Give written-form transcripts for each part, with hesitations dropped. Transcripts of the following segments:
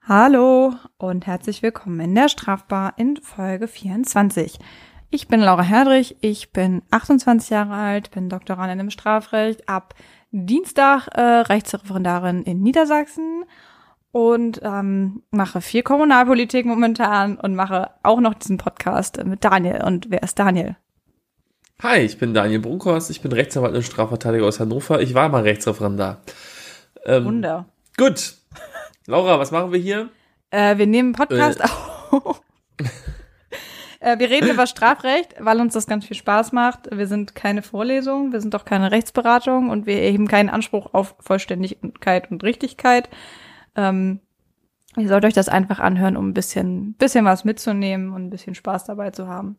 Hallo und herzlich willkommen in der Strafbar in Folge 24. Ich bin Laura Herdrich, ich bin 28 Jahre alt, bin Doktorandin im Strafrecht, ab Dienstag Rechtsreferendarin in Niedersachsen und mache viel Kommunalpolitik momentan und mache auch noch diesen Podcast mit Daniel. Und wer ist Daniel? Hi, ich bin Daniel Brunkhorst, ich bin Rechtsanwalt und Strafverteidiger aus Hannover. Ich war mal Rechtsreferendar. Wunder. Gut. Laura, was machen wir hier? Wir nehmen einen Podcast auf. Wir reden über Strafrecht, weil uns das ganz viel Spaß macht. Wir sind keine Vorlesung, wir sind auch keine Rechtsberatung und wir erheben keinen Anspruch auf Vollständigkeit und Richtigkeit. Ihr sollt euch das einfach anhören, um ein bisschen was mitzunehmen und ein bisschen Spaß dabei zu haben.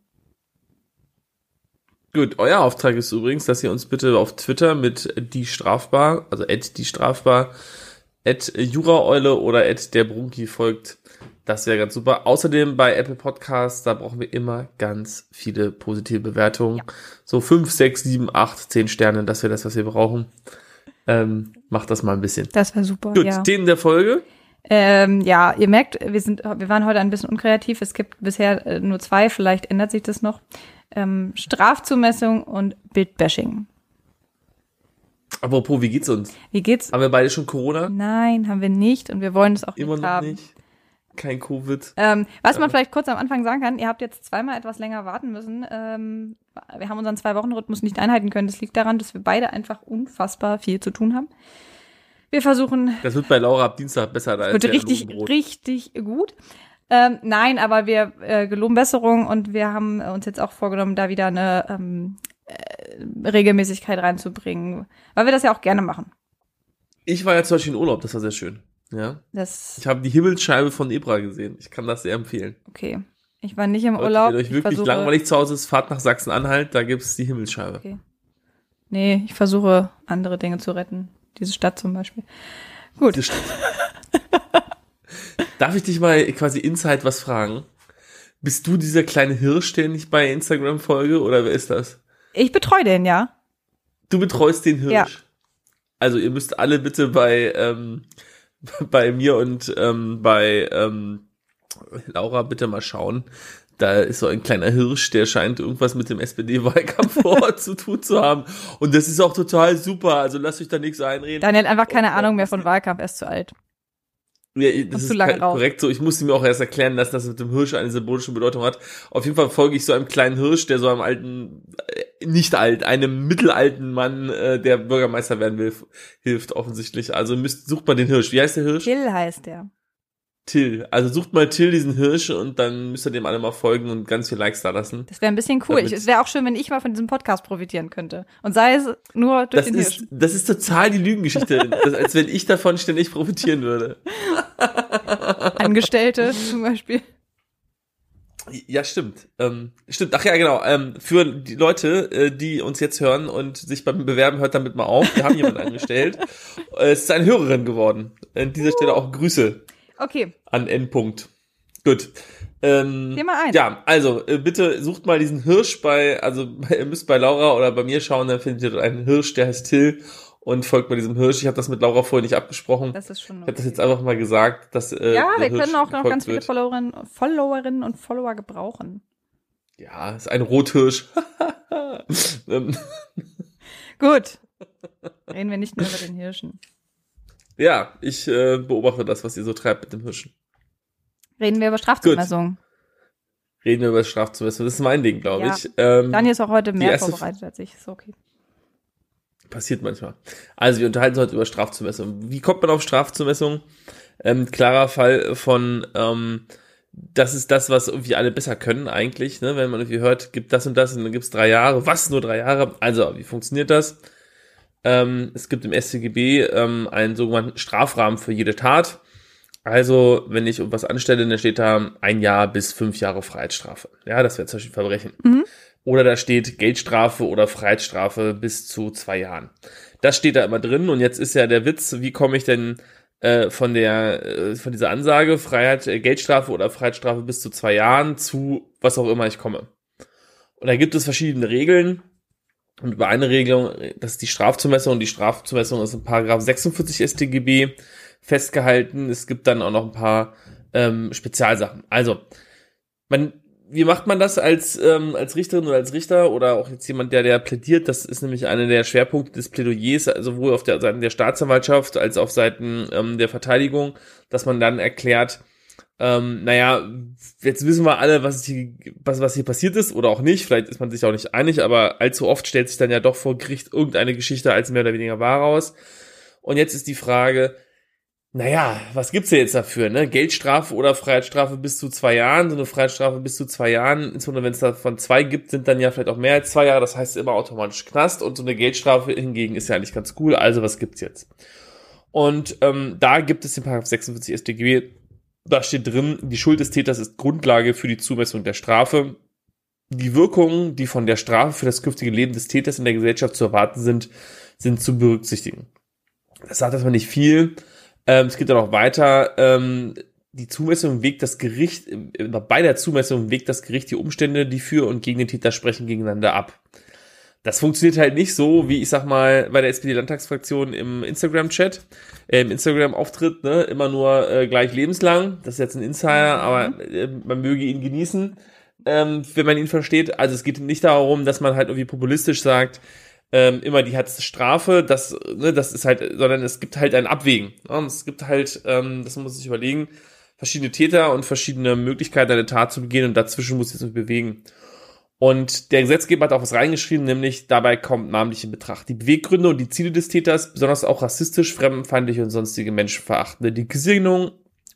Gut, euer Auftrag ist übrigens, dass ihr uns bitte auf Twitter mit die Strafbar, also @die Strafbar, @Juraeule oder @der Brunki folgt. Das wäre ganz super. Außerdem bei Apple Podcasts, da brauchen wir immer ganz viele positive Bewertungen. Ja. So 5, 6, 7, 8, 10 Sterne, das wäre das, was wir brauchen. Macht das mal ein bisschen. Das wäre super, Gut, ja. Themen der Folge. Ja, ihr merkt, wir waren heute ein bisschen unkreativ. Es gibt bisher nur 2, vielleicht ändert sich das noch. Strafzumessung und Bildbashing. Apropos, wie geht's uns? Wie geht's? Haben wir beide schon Corona? Nein, haben wir nicht und wir wollen es auch immer nicht noch haben. Nicht. Kein Covid. Was man vielleicht kurz am Anfang sagen kann, ihr habt jetzt zweimal etwas länger warten müssen. Wir haben unseren 2-Wochen-Rhythmus nicht einhalten können. Das liegt daran, dass wir beide einfach unfassbar viel zu tun haben. Wir versuchen... Das wird bei Laura ab Dienstag besser. Da wird richtig gut. Nein, aber wir geloben Besserung und wir haben uns jetzt auch vorgenommen, da wieder eine Regelmäßigkeit reinzubringen, weil wir das ja auch gerne machen. Ich war ja zum Beispiel in Urlaub, das war sehr schön. Ja. Ich habe die Himmelsscheibe von Ebra gesehen. Ich kann das sehr empfehlen. Okay. Ich war nicht im Urlaub. Wenn euch wirklich langweilig zu Hause ist, fahrt nach Sachsen-Anhalt, da gibt's die Himmelsscheibe. Okay. Nee, ich versuche andere Dinge zu retten. Diese Stadt zum Beispiel. Gut. Darf ich dich mal quasi inside was fragen? Bist du dieser kleine Hirsch, den ich bei Instagram folge, oder wer ist das? Ich betreue den, ja. Du betreust den Hirsch? Ja. Also ihr müsst alle bitte bei mir und bei Laura bitte mal schauen. Da ist so ein kleiner Hirsch, der scheint irgendwas mit dem SPD-Wahlkampf vor Ort zu tun zu haben. Und das ist auch total super. Also lasst euch da nichts einreden. Daniel hat einfach keine Ahnung mehr von Wahlkampf, er ist zu alt. Ja, das ist korrekt so. Ich musste mir auch erst erklären lassen, dass es mit dem Hirsch eine symbolische Bedeutung hat. Auf jeden Fall folge ich so einem kleinen Hirsch, der so einem alten, einem mittelalten Mann, der Bürgermeister werden will, hilft offensichtlich. Also sucht mal den Hirsch. Wie heißt der Hirsch? Till heißt der. Till. Also sucht mal Till, diesen Hirsch, und dann müsst ihr dem alle mal folgen und ganz viel Likes da lassen. Das wäre ein bisschen cool. Es wäre auch schön, wenn ich mal von diesem Podcast profitieren könnte. Und sei es nur durch den Hirsch. Das ist total die Lügengeschichte. Als wenn ich davon ständig profitieren würde. Angestellte zum Beispiel. Ja, stimmt. Stimmt. Ach ja, genau. Für die Leute, die uns jetzt hören und sich beim Bewerben, hört damit mal auf. Wir haben jemanden angestellt. Es ist eine Hörerin geworden. An dieser Stelle auch Grüße. Okay. An Endpunkt. Gut. Geh mal ein. Ja, also bitte sucht mal diesen Hirsch ihr müsst bei Laura oder bei mir schauen, dann findet ihr dort einen Hirsch, der heißt Till, und folgt mal diesem Hirsch. Ich habe das mit Laura vorher nicht abgesprochen. Das ist schon okay. Ich habe das jetzt einfach mal gesagt, dass ja, wir können auch noch ganz viele Followerinnen und Follower gebrauchen. Ja, ist ein Rothirsch. Gut. Reden wir nicht nur über den Hirschen. Ja, ich beobachte das, was ihr so treibt mit dem Hirschen. Reden wir über Strafzumessung. Reden wir über Strafzumessung. Das ist mein Ding, glaube ich. Daniel ist auch heute mehr vorbereitet als ich. Ist okay. Passiert manchmal. Also wir unterhalten uns heute über Strafzumessung. Wie kommt man auf Strafzumessung? Klarer Fall von, das ist das, was irgendwie alle besser können eigentlich. Ne? Wenn man irgendwie hört, gibt das und das und dann gibt's 3 Jahre. Was, nur 3 Jahre? Also, wie funktioniert das? Es gibt im StGB einen sogenannten Strafrahmen für jede Tat. Also, wenn ich irgendwas anstelle, dann steht da 1 Jahr bis 5 Jahre Freiheitsstrafe. Ja, das wäre zum Beispiel Verbrechen. Mhm. Oder da steht Geldstrafe oder Freiheitsstrafe bis zu 2 Jahren. Das steht da immer drin. Und jetzt ist ja der Witz, wie komme ich denn von dieser Ansage Geldstrafe oder Freiheitsstrafe bis zu 2 Jahren zu was auch immer ich komme. Und da gibt es verschiedene Regeln. Und über eine Regelung, das ist die Strafzumessung, und die Strafzumessung ist in Paragraph 46 StGB festgehalten. Es gibt dann auch noch ein paar Spezialsachen. Also, wie macht man das als Richterin oder als Richter oder auch jetzt jemand, der plädiert? Das ist nämlich einer der Schwerpunkte des Plädoyers, sowohl auf der Seite der Staatsanwaltschaft als auch auf Seiten der Verteidigung, dass man dann erklärt, jetzt wissen wir alle, was hier passiert ist oder auch nicht. Vielleicht ist man sich auch nicht einig, aber allzu oft stellt sich dann ja doch vor Gericht irgendeine Geschichte als mehr oder weniger wahr raus. Und jetzt ist die Frage, was gibt's denn jetzt dafür, ne? Geldstrafe oder Freiheitsstrafe bis zu 2 Jahren. So eine Freiheitsstrafe bis zu 2 Jahren, insbesondere wenn es davon 2 gibt, sind dann ja vielleicht auch mehr als 2 Jahre. Das heißt immer automatisch Knast. Und so eine Geldstrafe hingegen ist ja eigentlich ganz cool. Also was gibt's jetzt? Und da gibt es den Paragraph 46 StGB. Da steht drin, die Schuld des Täters ist Grundlage für die Zumessung der Strafe. Die Wirkungen, die von der Strafe für das künftige Leben des Täters in der Gesellschaft zu erwarten sind zu berücksichtigen. Das sagt erstmal nicht viel. Es geht dann auch weiter. Die Zumessung wägt das Gericht, bei der Zumessung wägt das Gericht die Umstände, die für und gegen den Täter sprechen, gegeneinander ab. Das funktioniert halt nicht so, wie ich sag mal bei der SPD-Landtagsfraktion im Instagram-Chat, im Instagram-Auftritt, ne, immer nur gleich lebenslang. Das ist jetzt ein Insider, aber man möge ihn genießen, wenn man ihn versteht. Also es geht nicht darum, dass man halt irgendwie populistisch sagt, immer die härteste Strafe, das ist halt, sondern es gibt halt ein Abwägen. Ja, es gibt halt, das muss man sich überlegen, verschiedene Täter und verschiedene Möglichkeiten, eine Tat zu begehen und dazwischen muss sich das bewegen. Und der Gesetzgeber hat auch was reingeschrieben, nämlich dabei kommt namentlich in Betracht die Beweggründe und die Ziele des Täters, besonders auch rassistisch, fremdenfeindliche und sonstige menschenverachtende, die Gesinnung,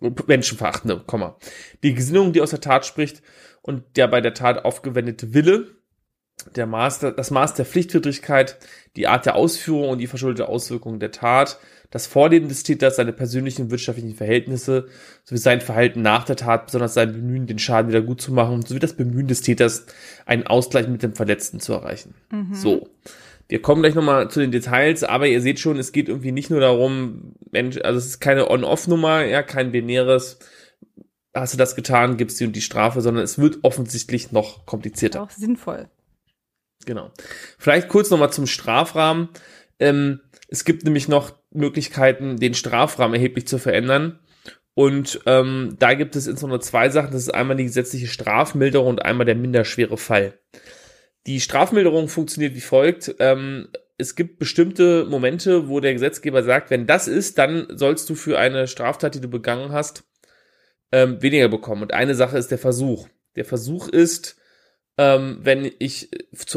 die Gesinnung, die aus der Tat spricht und der bei der Tat aufgewendete Wille, das Maß der Pflichtwidrigkeit, die Art der Ausführung und die verschuldete Auswirkung der Tat, das Vorleben des Täters, seine persönlichen und wirtschaftlichen Verhältnisse, sowie sein Verhalten nach der Tat, besonders sein Bemühen, den Schaden wieder gut zu machen, sowie das Bemühen des Täters, einen Ausgleich mit dem Verletzten zu erreichen. So. Wir kommen gleich nochmal zu den Details, aber ihr seht schon, es geht irgendwie nicht nur darum, Mensch, also es ist keine On-Off-Nummer, ja, kein binäres, hast du das getan, gibst dir die Strafe, sondern es wird offensichtlich noch komplizierter. Auch sinnvoll. Genau. Vielleicht kurz nochmal zum Strafrahmen. Es gibt nämlich noch Möglichkeiten, den Strafrahmen erheblich zu verändern. Und da gibt es insbesondere 2 Sachen. Das ist einmal die gesetzliche Strafmilderung und einmal der minderschwere Fall. Die Strafmilderung funktioniert wie folgt. Es gibt bestimmte Momente, wo der Gesetzgeber sagt, wenn das ist, dann sollst du für eine Straftat, die du begangen hast, weniger bekommen. Und eine Sache ist der Versuch. Der Versuch ist, wenn ich zur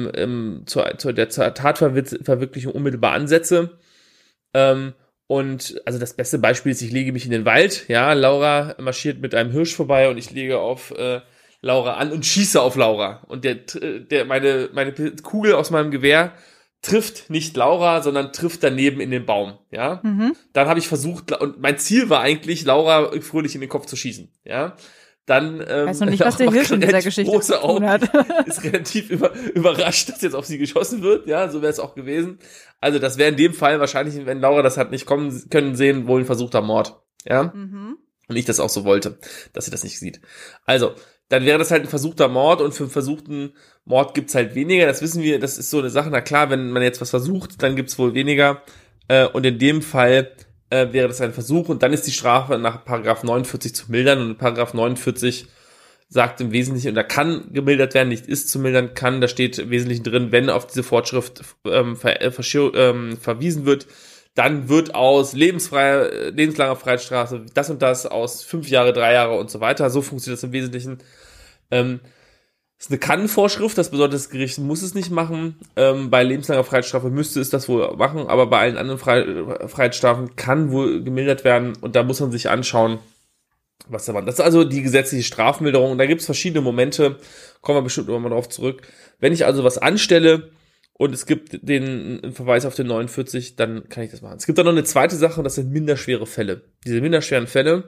Tatverwirklichung unmittelbar ansetze. Und also das beste Beispiel ist, ich lege mich in den Wald, ja, Laura marschiert mit einem Hirsch vorbei und ich lege auf Laura an und schieße auf Laura. Und meine Kugel aus meinem Gewehr trifft nicht Laura, sondern trifft daneben in den Baum, ja. Dann habe ich versucht, und mein Ziel war eigentlich, Laura fröhlich in den Kopf zu schießen, ja. Dann weiß noch nicht, was der Hirsch in dieser Geschichte zu tun hat. Ist relativ überrascht, dass jetzt auf sie geschossen wird. Ja, so wäre es auch gewesen. Also das wäre in dem Fall wahrscheinlich, wenn Laura das hat nicht kommen können sehen, wohl ein versuchter Mord. Ja, und ich das auch so wollte, dass sie das nicht sieht. Also dann wäre das halt ein versuchter Mord und für einen versuchten Mord gibt's halt weniger. Das wissen wir, das ist so eine Sache. Na klar, wenn man jetzt was versucht, dann gibt's wohl weniger. Und in dem Fall wäre das ein Versuch und dann ist die Strafe nach Paragraph 49 zu mildern und Paragraph 49 sagt im Wesentlichen, und da kann gemildert werden, nicht ist zu mildern, kann, da steht im Wesentlichen drin, wenn auf diese Fortschrift verwiesen wird, dann wird aus lebenslanger Freiheitsstrafe das und das, aus 5 Jahre, 3 Jahre und so weiter, so funktioniert das im Wesentlichen. Das ist eine Kann-Vorschrift, das bedeutet, das Gericht muss es nicht machen. Bei lebenslanger Freiheitsstrafe müsste es das wohl machen, aber bei allen anderen Freiheitsstrafen kann wohl gemildert werden und da muss man sich anschauen, was da war. Das ist also die gesetzliche Strafmilderung und da gibt es verschiedene Momente, kommen wir bestimmt immer mal drauf zurück. Wenn ich also was anstelle und es gibt den Verweis auf den 49, dann kann ich das machen. Es gibt dann noch eine zweite Sache und das sind minderschwere Fälle. Diese minderschweren Fälle,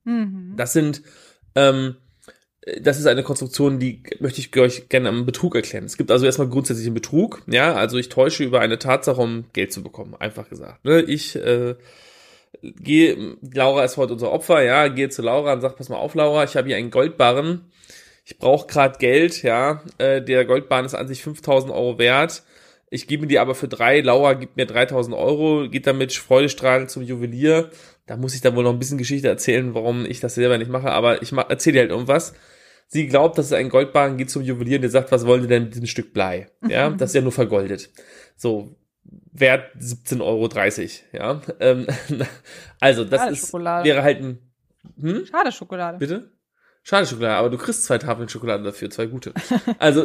das ist eine Konstruktion, die möchte ich euch gerne am Betrug erklären. Es gibt also erstmal grundsätzlich einen Betrug, ja, also ich täusche über eine Tatsache, um Geld zu bekommen, einfach gesagt. Ne? Ich Laura ist heute unser Opfer, ja, gehe zu Laura und sage, pass mal auf, Laura, ich habe hier einen Goldbarren, ich brauche gerade Geld, ja, der Goldbarren ist an sich 5.000 Euro wert, ich gebe die aber für 3, Laura gibt mir 3.000 Euro, geht damit freudestrahlend zum Juwelier. Da muss ich dann wohl noch ein bisschen Geschichte erzählen, warum ich das selber nicht mache, aber ich erzähle dir halt irgendwas. Sie glaubt, dass es ein Goldbarren, geht zum Juwelier und der sagt, was wollen Sie denn mit diesem Stück Blei? Ja, das ist ja nur vergoldet. So, Wert 17,30 Euro, ja. Also, das wäre halt ein... Schade Schokolade. Bitte? Schade Schokolade, aber du kriegst 2 Tafeln Schokolade dafür, 2 gute. Also,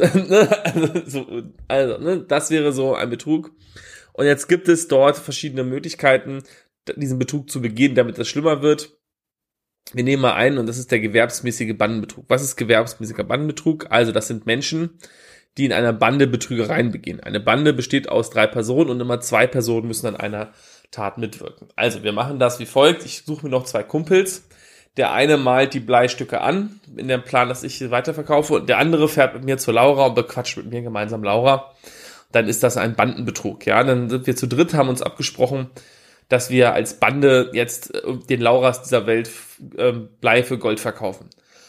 das wäre so ein Betrug. Und jetzt gibt es dort verschiedene Möglichkeiten, diesen Betrug zu begehen, damit das schlimmer wird. Wir nehmen mal einen, und das ist der gewerbsmäßige Bandenbetrug. Was ist gewerbsmäßiger Bandenbetrug? Also, das sind Menschen, die in einer Bande Betrügereien begehen. Eine Bande besteht aus 3 Personen und immer 2 Personen müssen an einer Tat mitwirken. Also, wir machen das wie folgt. Ich suche mir noch 2 Kumpels. Der eine malt die Bleistücke an, in dem Plan, dass ich sie weiterverkaufe, und der andere fährt mit mir zu Laura und bequatscht mit mir gemeinsam Laura. Dann ist das ein Bandenbetrug, ja. Dann sind wir zu dritt, haben uns abgesprochen, dass wir als Bande jetzt den Lauras dieser Welt Blei für Gold verkaufen.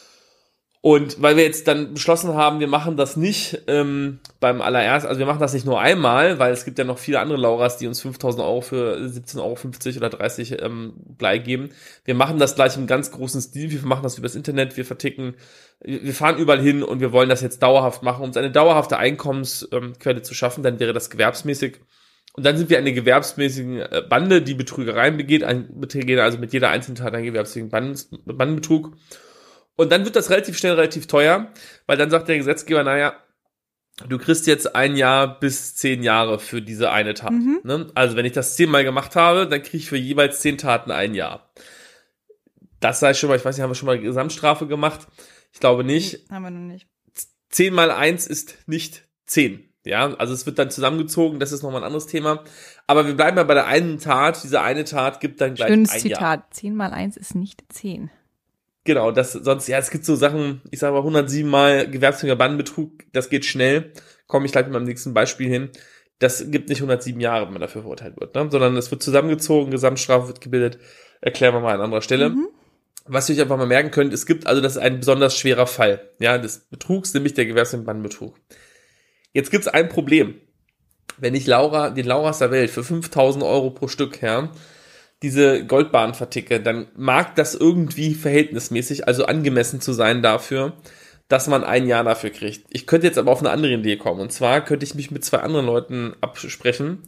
Und weil wir jetzt dann beschlossen haben, wir machen das nicht beim allerersten, also wir machen das nicht nur einmal, weil es gibt ja noch viele andere Lauras, die uns 5.000 Euro für 17,50 Euro oder 30 Blei geben. Wir machen das gleich im ganz großen Stil, wir machen das übers Internet, wir verticken, wir fahren überall hin und wir wollen das jetzt dauerhaft machen, um uns eine dauerhafte Einkommensquelle zu schaffen, dann wäre das gewerbsmäßig. Und dann sind wir eine gewerbsmäßige Bande, die Betrügereien begeht, also mit jeder einzelnen Tat einen gewerbsmäßigen Bandenbetrug. Und dann wird das relativ schnell relativ teuer, weil dann sagt der Gesetzgeber, naja, du kriegst jetzt 1 Jahr bis 10 Jahre für diese eine Tat. Ne? Also wenn ich das 10-mal gemacht habe, dann kriege ich für jeweils 10 Taten 1 Jahr. Das sei schon mal, ich weiß nicht, haben wir schon mal eine Gesamtstrafe gemacht? Ich glaube nicht. Haben wir noch nicht. 10 mal 1 ist nicht 10. Ja, also es wird dann zusammengezogen, das ist nochmal ein anderes Thema. Aber wir bleiben ja bei der einen Tat. Diese eine Tat gibt dann gleich Schönes 1 Jahr. Zitat. 10 mal 1 ist nicht 10. Genau, das sonst, ja, es gibt so Sachen, ich sage mal 107 Mal gewerbsmäßiger Bandenbetrug, das geht schnell, komme ich gleich mit meinem nächsten Beispiel hin. Das gibt nicht 107 Jahre, wenn man dafür verurteilt wird, ne? Sondern es wird zusammengezogen, Gesamtstrafe wird gebildet, erklären wir mal an anderer Stelle. Was ihr euch einfach mal merken könnt, es gibt also, das ist ein besonders schwerer Fall, ja, des Betrugs, nämlich der gewerbsmäßige Bandenbetrug. Jetzt gibt's ein Problem. Wenn ich den Lauras der Welt für 5.000 Euro pro Stück, ja, diese Goldbarren verticke, dann mag das irgendwie verhältnismäßig, also angemessen zu sein dafür, dass man 1 Jahr dafür kriegt. Ich könnte jetzt aber auf eine andere Idee kommen. Und zwar könnte ich mich mit 2 anderen Leuten absprechen,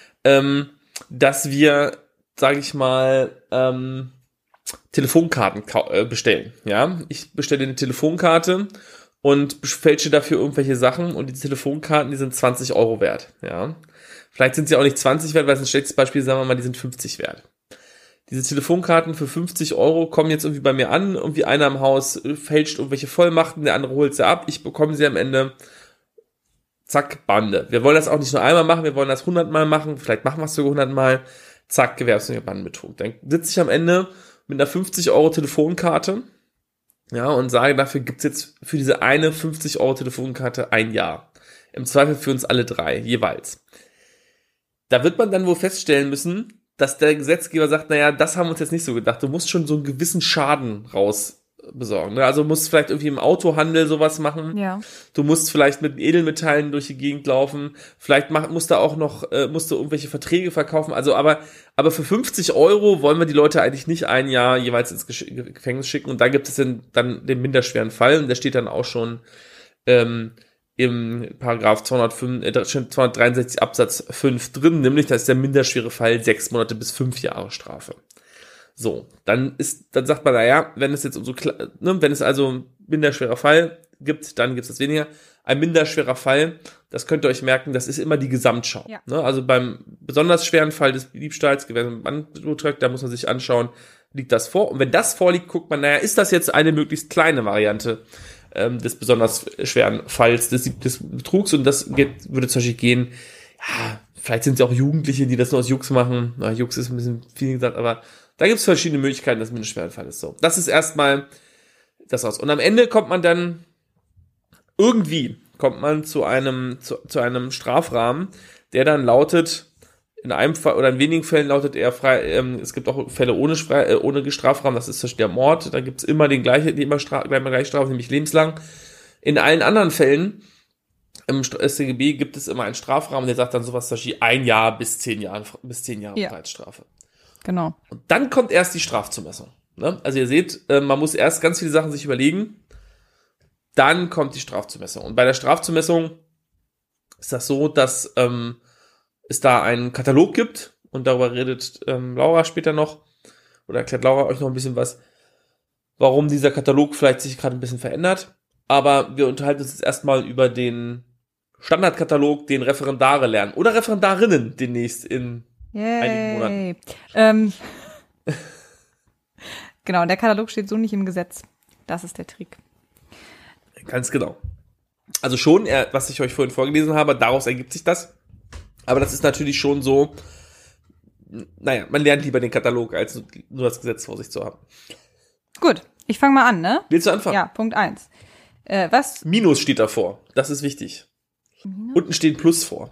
dass wir, sage ich mal, Telefonkarten bestellen. Ja, ich bestelle eine Telefonkarte und fälsche dafür irgendwelche Sachen, und die Telefonkarten, die sind 20 Euro wert. Ja, vielleicht sind sie auch nicht 20 wert, weil es ein schlechtes Beispiel, sagen wir mal, die sind 50 wert. Diese Telefonkarten für 50 Euro kommen jetzt irgendwie bei mir an, irgendwie einer im Haus fälscht irgendwelche Vollmachten, der andere holt sie ab, ich bekomme sie am Ende, zack, Bande. Wir wollen das auch nicht nur einmal machen, wir wollen das 100 Mal machen, vielleicht machen wir es sogar 100 Mal, zack, gewerbsmäßiger Bandenbetrug. Dann sitze ich am Ende mit einer 50 Euro Telefonkarte, ja, und sage, dafür gibt's jetzt für diese eine 50 Euro Telefonkarte 1 Jahr. Im Zweifel für uns alle 3, jeweils. Da wird man dann wohl feststellen müssen, dass der Gesetzgeber sagt, naja, das haben wir uns jetzt nicht so gedacht. Du musst schon so einen gewissen Schaden raus besorgen. Ne? Also musst vielleicht irgendwie im Autohandel sowas machen. Ja. Du musst vielleicht mit Edelmetallen durch die Gegend laufen. Vielleicht musst du auch noch musst du irgendwelche Verträge verkaufen. Also aber für 50 Euro wollen wir die Leute eigentlich nicht 1 Jahr jeweils ins Gefängnis schicken. Und da gibt es dann den minderschweren Fall. Und der steht dann auch schon im Paragraph 263 Absatz 5 drin, nämlich da ist der minderschwere Fall 6 Monate bis 5 Jahre Strafe. So, dann sagt man, naja, wenn es jetzt wenn es also ein minderschwerer Fall gibt, dann gibt es das weniger. Ein minderschwerer Fall, das könnt ihr euch merken, das ist immer die Gesamtschau. Ja. Ne? Also beim besonders schweren Fall des Diebstahls, da muss man sich anschauen, liegt das vor? Und wenn das vorliegt, guckt man, naja, ist das jetzt eine möglichst kleine Variante des besonders schweren Falls des Betrugs, und das würde zum Beispiel gehen, ja, vielleicht sind es ja auch Jugendliche, die das nur aus Jux machen. Na, Jux ist ein bisschen viel gesagt, aber da gibt es verschiedene Möglichkeiten, dass es ein schwerer Fall ist. So, das ist erstmal das aus. Und am Ende kommt man dann zu einem Strafrahmen, der dann lautet, in einem Fall oder in wenigen Fällen lautet er frei, es gibt auch Fälle ohne Strafrahmen, das ist der Mord, da gibt es immer die gleiche Strafe, nämlich lebenslang. In allen anderen Fällen Im StGB gibt es immer einen Strafrahmen, der sagt dann sowas zum Beispiel 1 Jahr bis 10 Jahre Ja. Freiheitsstrafe. Genau. Und dann kommt erst die Strafzumessung. Ne? Also ihr seht, man muss erst ganz viele Sachen sich überlegen, dann kommt die Strafzumessung. Und bei der Strafzumessung ist das so, dass es da einen Katalog gibt und darüber redet Laura später noch oder erklärt Laura euch noch ein bisschen was, warum dieser Katalog vielleicht sich gerade ein bisschen verändert. Aber wir unterhalten uns jetzt erstmal über den Standardkatalog, den Referendare lernen oder Referendarinnen demnächst in einigen Monaten. Genau, der Katalog steht so nicht im Gesetz. Das ist der Trick. Ganz genau. Also schon, was ich euch vorhin vorgelesen habe, daraus ergibt sich das. Aber das ist natürlich schon so, naja, man lernt lieber den Katalog, als nur das Gesetz vor sich zu haben. Gut, ich fange mal an, ne? Willst du anfangen? Ja, Punkt 1. Was? Minus steht davor, das ist wichtig. Unten steht Plus vor.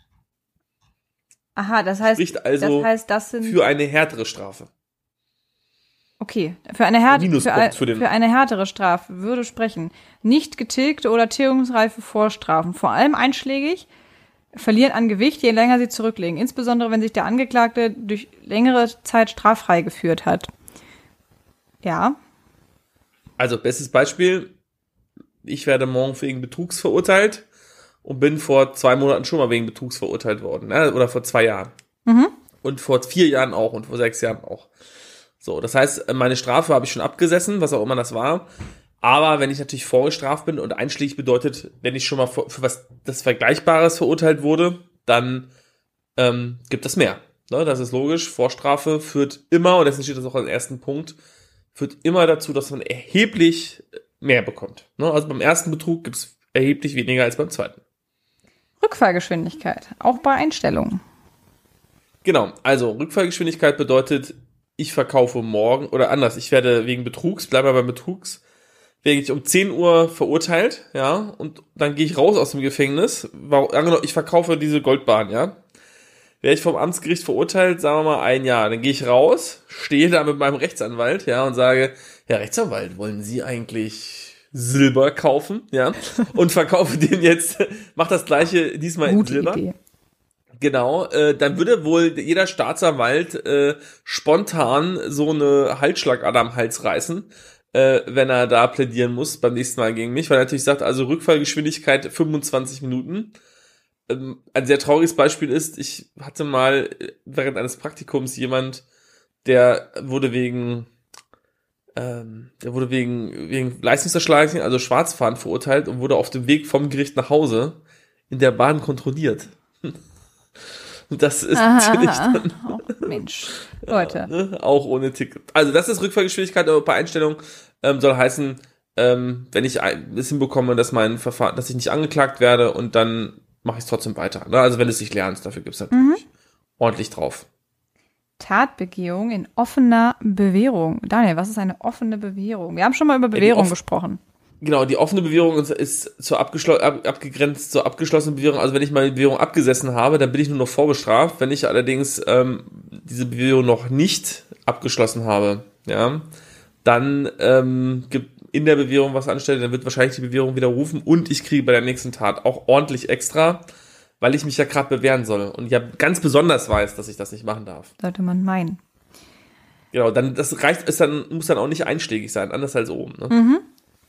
Aha, das heißt, das sind für eine härtere Strafe. Okay, für eine härtere Strafe würde sprechen. Nicht getilgte oder tilgungsreife Vorstrafen, vor allem einschlägig, verlieren an Gewicht, je länger sie zurücklegen. Insbesondere, wenn sich der Angeklagte durch längere Zeit straffrei geführt hat. Ja. Also, bestes Beispiel. Ich werde morgen wegen Betrugs verurteilt und bin vor 2 Monaten schon mal wegen Betrugs verurteilt worden. Ne? Oder vor 2 Jahren. Und vor 4 Jahren auch und vor 6 Jahren auch. So, das heißt, meine Strafe habe ich schon abgesessen, was auch immer das war. Aber wenn ich natürlich vorgestraft bin und einschlägig bedeutet, wenn ich schon mal für was das Vergleichbares verurteilt wurde, dann gibt es mehr. Ne, das ist logisch. Vorstrafe führt immer, und deswegen steht das auch als ersten Punkt, führt immer dazu, dass man erheblich mehr bekommt. Ne, also beim ersten Betrug gibt es erheblich weniger als beim zweiten. Rückfallgeschwindigkeit, auch bei Einstellungen. Genau, also Rückfallgeschwindigkeit bedeutet, ich verkaufe morgen, oder anders, ich werde wegen Betrugs, bleibe beim Betrugs, werde ich um 10 Uhr verurteilt, ja, und dann gehe ich raus aus dem Gefängnis, angenommen, ich verkaufe diese Goldbahn, ja, werde ich vom Amtsgericht verurteilt, sagen wir mal 1 Jahr, dann gehe ich raus, stehe da mit meinem Rechtsanwalt, ja, und sage, Herr Rechtsanwalt, wollen Sie eigentlich Silber kaufen, ja, und verkaufe dem jetzt, mach das Gleiche diesmal in Silber. Idee. Genau, dann würde wohl jeder Staatsanwalt spontan so eine Halsschlagader am Hals reißen, wenn er da plädieren muss beim nächsten Mal gegen mich, weil er natürlich sagt, also Rückfallgeschwindigkeit 25 Minuten. Ein sehr trauriges Beispiel ist, ich hatte mal während eines Praktikums jemand, der wurde wegen Leistungserschleichen, also Schwarzfahren verurteilt und wurde auf dem Weg vom Gericht nach Hause in der Bahn kontrolliert. Und das ist natürlich dann, Mensch, Leute. Ja, ne, auch ohne Ticket. Also das ist Rückfallgeschwindigkeit, aber bei Einstellung soll heißen, wenn ich es hinbekomme, dass ich nicht angeklagt werde und dann mache ich es trotzdem weiter. Ne? Also wenn es sich lernt, dafür gibt es natürlich ordentlich drauf. Tatbegehung in offener Bewährung. Daniel, was ist eine offene Bewährung? Wir haben schon mal über Bewährung gesprochen. Genau, die offene Bewährung ist abgegrenzt zur abgeschlossenen Bewährung. Also wenn ich meine Bewährung abgesessen habe, dann bin ich nur noch vorbestraft. Wenn ich allerdings diese Bewährung noch nicht abgeschlossen habe, ja, dann gibt in der Bewährung was anstelle, dann wird wahrscheinlich die Bewährung widerrufen und ich kriege bei der nächsten Tat auch ordentlich extra, weil ich mich ja gerade bewähren soll. Und ich ja ganz besonders weiß, dass ich das nicht machen darf. Sollte man meinen. Genau, dann muss dann auch nicht einschlägig sein, anders als oben. Ne?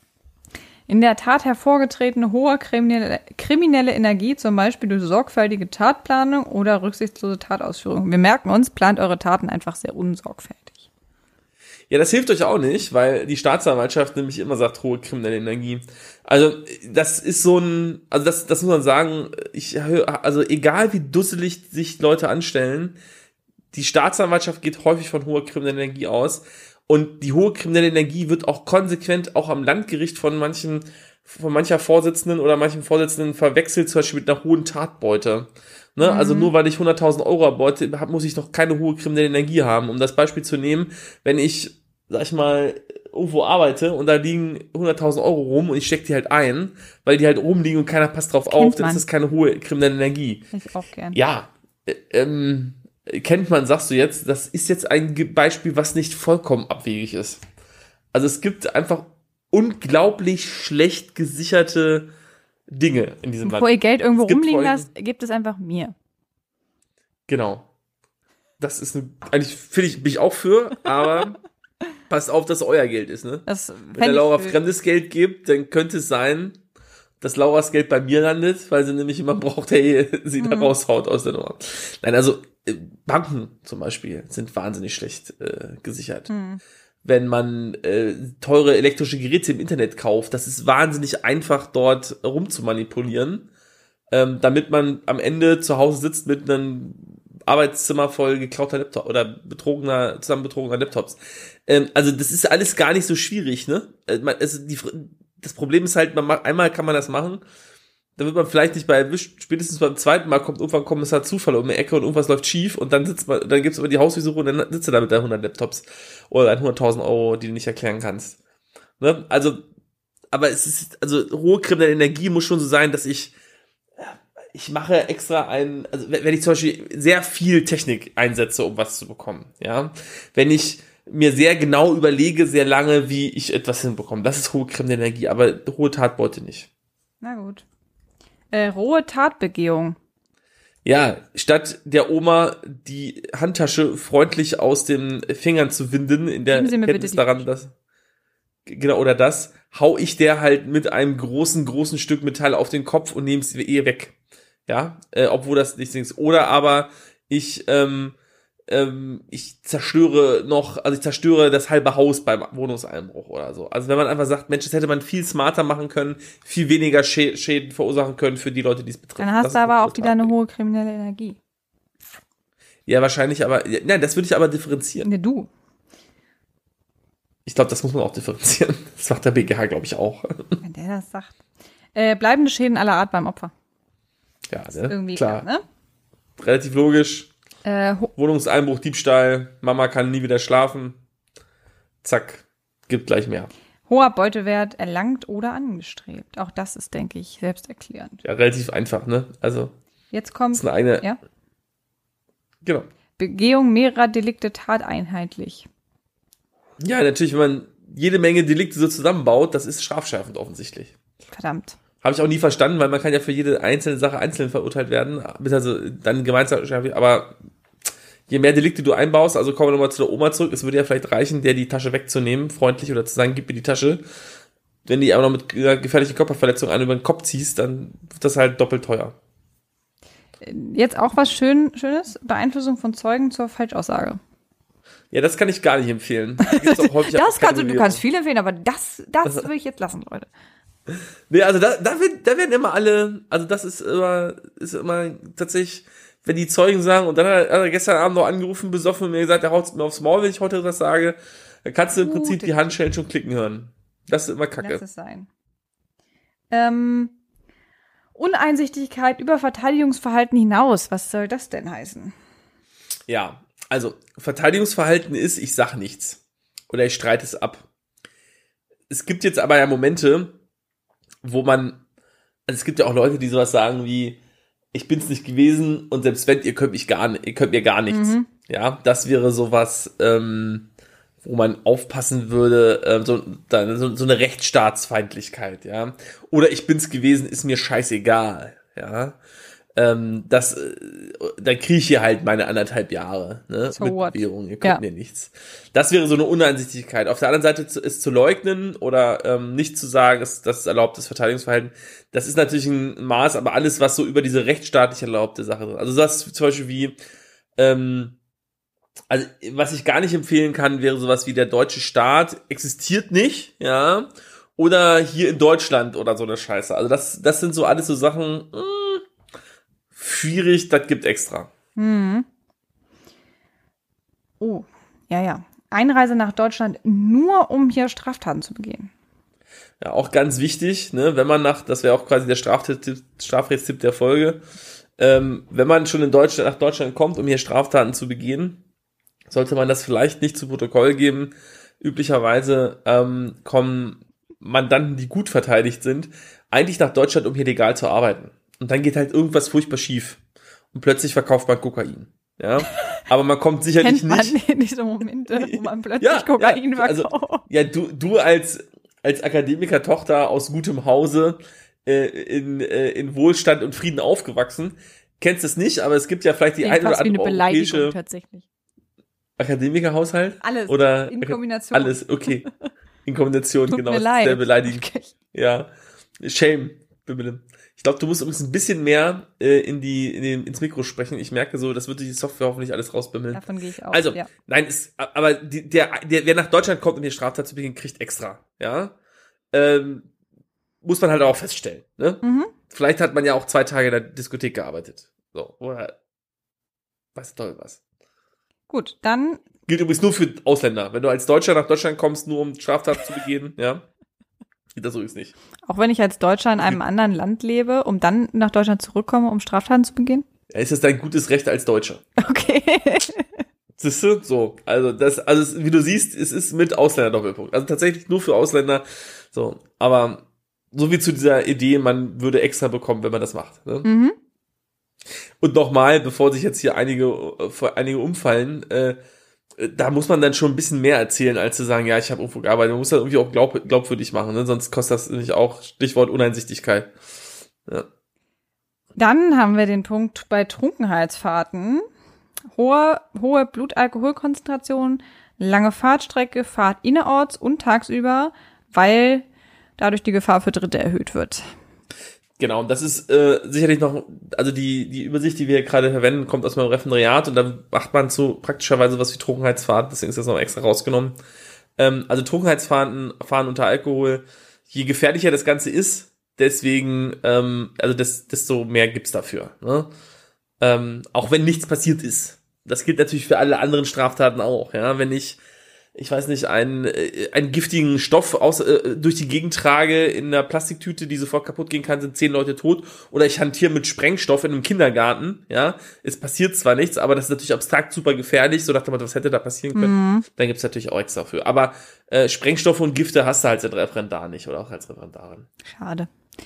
In der Tat hervorgetretene hohe kriminelle Energie, zum Beispiel durch sorgfältige Tatplanung oder rücksichtslose Tatausführung. Wir merken uns, plant eure Taten einfach sehr unsorgfältig. Ja, das hilft euch auch nicht, weil die Staatsanwaltschaft nämlich immer sagt, hohe kriminelle Energie. Also das ist das muss man sagen, also egal wie dusselig sich Leute anstellen, die Staatsanwaltschaft geht häufig von hoher krimineller Energie aus. Und die hohe kriminelle Energie wird auch konsequent auch am Landgericht von mancher Vorsitzenden oder manchen Vorsitzenden verwechselt, zum Beispiel mit einer hohen Tatbeute. Ne? Also nur weil ich 100.000 Euro erbeute, muss ich noch keine hohe kriminelle Energie haben. Um das Beispiel zu nehmen, wenn ich, sag ich mal, irgendwo arbeite und da liegen 100.000 Euro rum und ich stecke die halt ein, weil die halt rumliegen und keiner passt drauf auf, dann ist das keine hohe kriminelle Energie. Ich auch gern. Ja, kennt man, sagst du jetzt, das ist jetzt ein Beispiel, was nicht vollkommen abwegig ist. Also es gibt einfach unglaublich schlecht gesicherte Dinge in diesem Land. Bevor ihr Geld irgendwo rumliegen Folgen. lasst, gebt es einfach mir. Genau. Das ist eigentlich bin ich auch für, aber passt auf, dass es euer Geld ist, ne? Wenn der Laura fremdes Geld gibt, dann könnte es sein, dass Lauras Geld bei mir landet, weil sie nämlich jemand braucht, der sie da raushaut aus der Nummer. Nein, also Banken zum Beispiel sind wahnsinnig schlecht gesichert. Wenn man teure elektrische Geräte im Internet kauft, das ist wahnsinnig einfach, dort rumzumanipulieren, damit man am Ende zu Hause sitzt mit einem Arbeitszimmer voll geklauter Laptop oder zusammenbetrogener Laptops. Also das ist alles gar nicht so schwierig, ne? Das Problem ist halt, einmal kann man das machen, dann wird man vielleicht nicht bei erwischt, spätestens beim zweiten Mal kommt irgendwann Kommissar Zufall um die Ecke und irgendwas läuft schief und dann gibt's über die Hausdurchsuchung und dann sitzt du da mit deinen 100 Laptops oder 100.000 Euro, die du nicht erklären kannst. Ne? Also, aber hohe kriminelle Energie muss schon so sein, dass ich mache extra also wenn ich zum Beispiel sehr viel Technik einsetze, um was zu bekommen, ja, wenn ich mir sehr genau überlege, sehr lange, wie ich etwas hinbekomme, das ist hohe kriminelle Energie, aber hohe Tatbeute nicht. Na gut. Rohe Tatbegehung. Ja, statt der Oma die Handtasche freundlich aus den Fingern zu winden, in der Kenntnis daran, dass hau ich der halt mit einem großen Stück Metall auf den Kopf und nehme es weg. Ja, obwohl das nichts ist. Oder aber ich zerstöre das halbe Haus beim Wohnungseinbruch oder so. Also wenn man einfach sagt, Mensch, das hätte man viel smarter machen können, viel weniger Schäden verursachen können für die Leute, die es betrifft. Dann hast du aber auch wieder eine hohe kriminelle Energie. Ja, wahrscheinlich, aber nein, das würde ich aber differenzieren. Ne, du. Ich glaube, das muss man auch differenzieren. Das macht der BGH, glaube ich, auch. Wenn der das sagt. Bleibende Schäden aller Art beim Opfer. Ja, ne? Irgendwie klar. Ne? Relativ logisch. Wohnungseinbruch, Diebstahl, Mama kann nie wieder schlafen. Zack, gibt gleich mehr. Hoher Beutewert erlangt oder angestrebt. Auch das ist, denke ich, selbsterklärend. Ja, relativ einfach, ne? Also. Jetzt kommt. Das ist eine ja? Genau. Begehung mehrerer Delikte tateinheitlich. Ja, natürlich, wenn man jede Menge Delikte so zusammenbaut, das ist strafschärfend offensichtlich. Verdammt. Habe ich auch nie verstanden, weil man kann ja für jede einzelne Sache einzeln verurteilt werden, also dann gemeinsam, aber je mehr Delikte du einbaust, also kommen wir nochmal zu der Oma zurück, es würde ja vielleicht reichen, der die Tasche wegzunehmen, freundlich oder zu sagen, gib mir die Tasche. Wenn die aber noch mit gefährlicher Körperverletzung einen über den Kopf ziehst, dann wird das halt doppelt teuer. Jetzt auch was Schönes, Beeinflussung von Zeugen zur Falschaussage. Ja, das kann ich gar nicht empfehlen. Du kannst viel empfehlen, aber das würde ich jetzt lassen, Leute. Nee, also da werden immer alle, also das ist immer tatsächlich, wenn die Zeugen sagen, und dann hat er gestern Abend noch angerufen, besoffen und mir gesagt, er haut mir aufs Maul, wenn ich heute das sage, dann kannst du im Prinzip die Handschellen schon klicken hören. Das ist immer Kacke. Lass es sein. Uneinsichtigkeit über Verteidigungsverhalten hinaus. Was soll das denn heißen? Ja, also Verteidigungsverhalten ist, ich sag nichts. Oder ich streite es ab. Es gibt jetzt aber ja Momente, wo also es gibt ja auch Leute, die sowas sagen wie, ich bin's nicht gewesen und selbst wenn, ihr könnt mir gar nichts. Mhm. Ja, das wäre sowas, wo man aufpassen würde, so eine Rechtsstaatsfeindlichkeit, ja. Oder ich bin's gewesen, ist mir scheißegal, ja. Dann kriege ich hier halt meine 1,5 Jahre, ne, so mit what? Bewährung, ihr könnt mir nichts. Das wäre so eine Uneinsichtigkeit. Auf der anderen Seite ist zu leugnen oder nicht zu sagen, das ist erlaubtes Verteidigungsverhalten, das ist natürlich ein Maß, aber alles, was so über diese rechtsstaatlich erlaubte Sache, also das zum Beispiel wie, also was ich gar nicht empfehlen kann, wäre sowas wie der deutsche Staat existiert nicht, ja, oder hier in Deutschland oder so eine Scheiße. Also das sind so alles so Sachen, schwierig, das gibt extra. Oh, ja. Einreise nach Deutschland nur, um hier Straftaten zu begehen. Ja, auch ganz wichtig, ne, wenn man das wäre auch quasi der Strafrechtstipp der Folge, wenn man schon nach Deutschland kommt, um hier Straftaten zu begehen, sollte man das vielleicht nicht zu Protokoll geben. Üblicherweise kommen Mandanten, die gut verteidigt sind, eigentlich nach Deutschland, um hier legal zu arbeiten. Und dann geht halt irgendwas furchtbar schief. Und plötzlich verkauft man Kokain. Ja, aber man kommt sicherlich Kennt man nicht. in diese Momente, wo man plötzlich Kokain verkauft. Also, ja, du als Akademiker-Tochter aus gutem Hause, in Wohlstand und Frieden aufgewachsen. Kennst es nicht, aber es gibt ja vielleicht die ein oder andere europäische tatsächlich. Akademikerhaushalt? Alles oder in Kombination. Alles, okay. In Kombination, Tut genau. mir leid. Sehr beleidigend. Okay. Ja. Shame. Ich glaube, du musst übrigens ein bisschen mehr ins Mikro sprechen. Ich merke so, das wird die Software hoffentlich alles rausbimmeln. Davon gehe ich aus. Also, ja. nein, aber wer nach Deutschland kommt und die Straftat zu begehen, kriegt extra. Ja. Muss man halt auch feststellen. Ne? Mhm. Vielleicht hat man ja auch 2 Tage in der Diskothek gearbeitet. So, oder weiß toll was. Gut, dann. Gilt übrigens nur für Ausländer. Wenn du als Deutscher nach Deutschland kommst, nur um Straftaten zu begehen, ja, geht das übrigens nicht. Auch wenn ich als Deutscher in einem anderen Land lebe, um dann nach Deutschland zurückkomme, um Straftaten zu begehen? Ja, ist das dein gutes Recht als Deutscher? Okay. Siehst du? So. Also, wie du siehst, es ist mit Ausländer-Doppelpunkt. Also tatsächlich nur für Ausländer. So. Aber so wie zu dieser Idee, man würde extra bekommen, wenn man das macht. Ne? Mhm. Und nochmal, bevor sich jetzt hier einige umfallen, da muss man dann schon ein bisschen mehr erzählen, als zu sagen, ja, ich habe irgendwo gearbeitet. Man muss das irgendwie auch glaubwürdig machen, ne? Sonst kostet das nicht auch Stichwort Uneinsichtigkeit. Ja. Dann haben wir den Punkt bei Trunkenheitsfahrten. Hohe Blutalkoholkonzentration, lange Fahrtstrecke, Fahrt innerorts und tagsüber, weil dadurch die Gefahr für Dritte erhöht wird. Genau, und das ist sicherlich noch, also die Übersicht, die wir hier gerade verwenden, kommt aus meinem Referendariat und da macht man so praktischerweise was wie Trunkenheitsfahrten, deswegen ist das noch extra rausgenommen. Also Trunkenheitsfahren, Fahren unter Alkohol, je gefährlicher das Ganze ist, deswegen, desto mehr gibt's dafür. Ne? Auch wenn nichts passiert ist. Das gilt natürlich für alle anderen Straftaten auch. Ja, wenn ich weiß nicht, einen giftigen Stoff durch die Gegend trage in einer Plastiktüte, die sofort kaputt gehen kann, sind 10 Leute tot. Oder ich hantiere mit Sprengstoff in einem Kindergarten. Ja, es passiert zwar nichts, aber das ist natürlich abstrakt super gefährlich. So dachte man, was hätte da passieren können? Mhm. Dann gibt's natürlich auch extra für. Aber Sprengstoffe und Gifte hast du halt als Referendar nicht oder auch als Referendarin. Schade.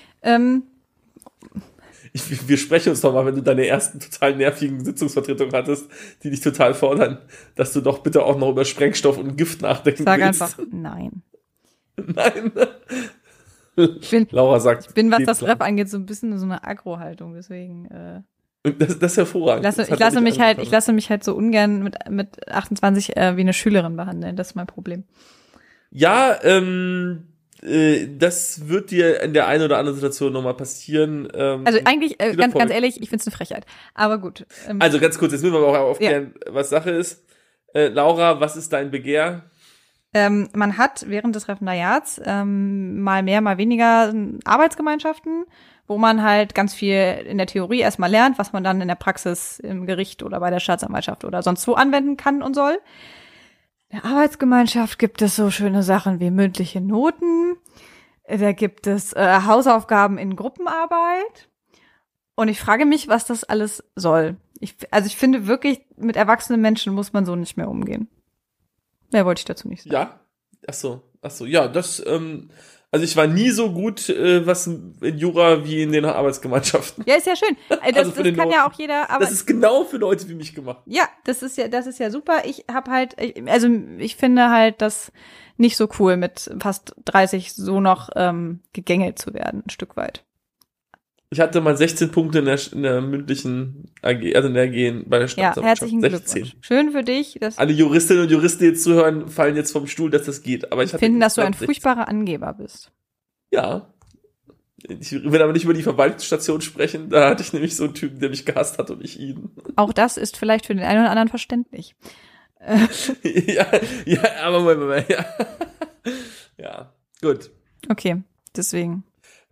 Wir sprechen uns doch mal, wenn du deine ersten total nervigen Sitzungsvertretungen hattest, die dich total fordern, dass du doch bitte auch noch über Sprengstoff und Gift nachdenken Sag willst. einfach nein. Nein. Laura sagt, ich bin, was das Rap angeht, so ein bisschen so eine Agro-Haltung, deswegen. Das ist hervorragend. Ich lasse mich halt so ungern mit 28 wie eine Schülerin behandeln. Das ist mein Problem. Ja, das wird dir in der einen oder anderen Situation nochmal passieren. Also eigentlich, ganz ehrlich, ich find's eine Frechheit. Aber gut. Also ganz kurz, jetzt müssen wir aber auch aufklären, was Sache ist. Laura, was ist dein Begehr? Man hat während des Referendariats mal mehr, mal weniger Arbeitsgemeinschaften, wo man halt ganz viel in der Theorie erstmal lernt, was man dann in der Praxis im Gericht oder bei der Staatsanwaltschaft oder sonst wo anwenden kann und soll. In der Arbeitsgemeinschaft gibt es so schöne Sachen wie mündliche Noten. Da gibt es Hausaufgaben in Gruppenarbeit. Und ich frage mich, was das alles soll. Ich finde wirklich, mit erwachsenen Menschen muss man so nicht mehr umgehen. Mehr wollte ich dazu nicht sagen. Ja? Ach so. Ja, das, also ich war nie so gut, was in Jura wie in den Arbeitsgemeinschaften. Ja, ist ja schön. Das kann ja auch jeder, aber. Das ist genau für Leute wie mich gemacht. Ja, das ist ja super. Ich finde halt das nicht so cool, mit fast 30 so noch gegängelt zu werden, ein Stück weit. Ich hatte mal 16 Punkte in der mündlichen AG, also in der AG bei der Staatsanwaltschaft. Ja, herzlichen Glückwunsch. Schön für dich. Alle Juristinnen und Juristen, die jetzt zuhören, fallen jetzt vom Stuhl, dass das geht. Aber ich finde, dass du ein furchtbarer Angeber bist. Ja. Ich will aber nicht über die Verwaltungsstation sprechen. Da hatte ich nämlich so einen Typen, der mich gehasst hat und ich ihn. Auch das ist vielleicht für den einen oder anderen verständlich. ja, aber Moment. Ja, gut. Okay, deswegen.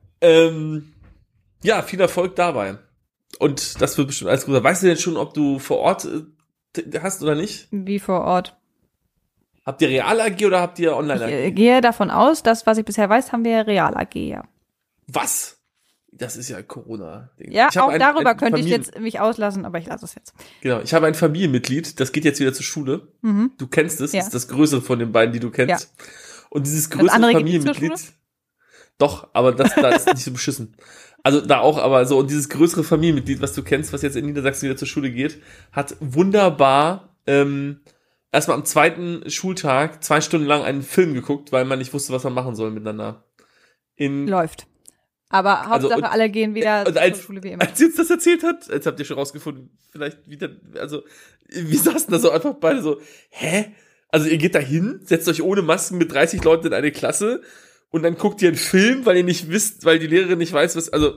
Ja, viel Erfolg dabei. Und das wird bestimmt alles gut. Weißt du denn schon, ob du vor Ort hast oder nicht? Wie vor Ort? Habt ihr Real-AG oder habt ihr Online-AG? Ich gehe davon aus, dass, was ich bisher weiß, haben wir Real-AG, ja. Was? Das ist ja Corona-Ding. Ja, auch darüber könnte ich jetzt mich auslassen, aber ich lasse es jetzt. Genau, ich habe ein Familienmitglied, das geht jetzt wieder zur Schule. Mhm. Du kennst es, das ist das größere von den beiden, die du kennst. Ja. Und dieses größere Familienmitglied. Doch, aber da ist nicht so beschissen. Also da auch, aber so, und dieses größere Familienmitglied, was du kennst, was jetzt in Niedersachsen wieder zur Schule geht, hat wunderbar erstmal am 2. Schultag 2 Stunden lang einen Film geguckt, weil man nicht wusste, was man machen soll miteinander. Läuft. Aber Hauptsache, alle gehen wieder zur Schule wie immer. Als sie uns das erzählt hat, jetzt habt ihr schon rausgefunden, vielleicht wieder, also, wir saßen da so einfach beide so, hä? Also ihr geht da hin, setzt euch ohne Masken mit 30 Leuten in eine Klasse und dann guckt ihr einen Film, weil ihr nicht wisst, weil die Lehrerin nicht weiß, was, also,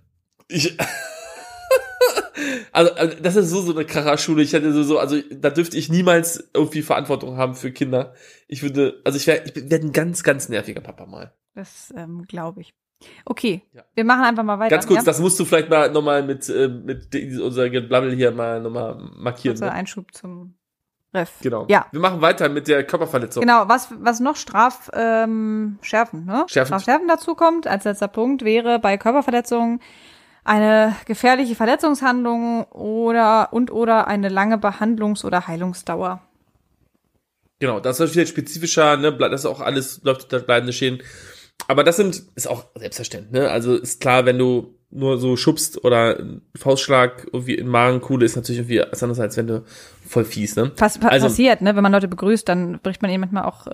also das ist so eine Kracherschule. Ich hätte also da dürfte ich niemals irgendwie Verantwortung haben für Kinder. Ich werde ein ganz, ganz nerviger Papa mal. Das glaube ich. Okay, Ja. wir machen einfach mal weiter. Ganz kurz, ja? das musst du vielleicht mal nochmal mit unser Geblabbel hier mal nochmal markieren. Kurzer Einschub zum Ref. Genau. Ja. Wir machen weiter mit der Körperverletzung. Genau, was noch Strafschärfen, ne? Strafschärfen dazu kommt, als letzter Punkt wäre bei Körperverletzungen eine gefährliche Verletzungshandlung oder eine lange Behandlungs- oder Heilungsdauer. Genau, das ist wieder spezifischer, ne, das ist auch alles, läuft unter bleibende Schäden. Aber das ist auch selbstverständlich, ne? Also ist klar, wenn du nur so schubst oder ein Faustschlag irgendwie in Magenkuhle ist natürlich irgendwie was anderes, als wenn du voll fies, ne? Passiert, ne? Wenn man Leute begrüßt, dann bricht man ihnen manchmal auch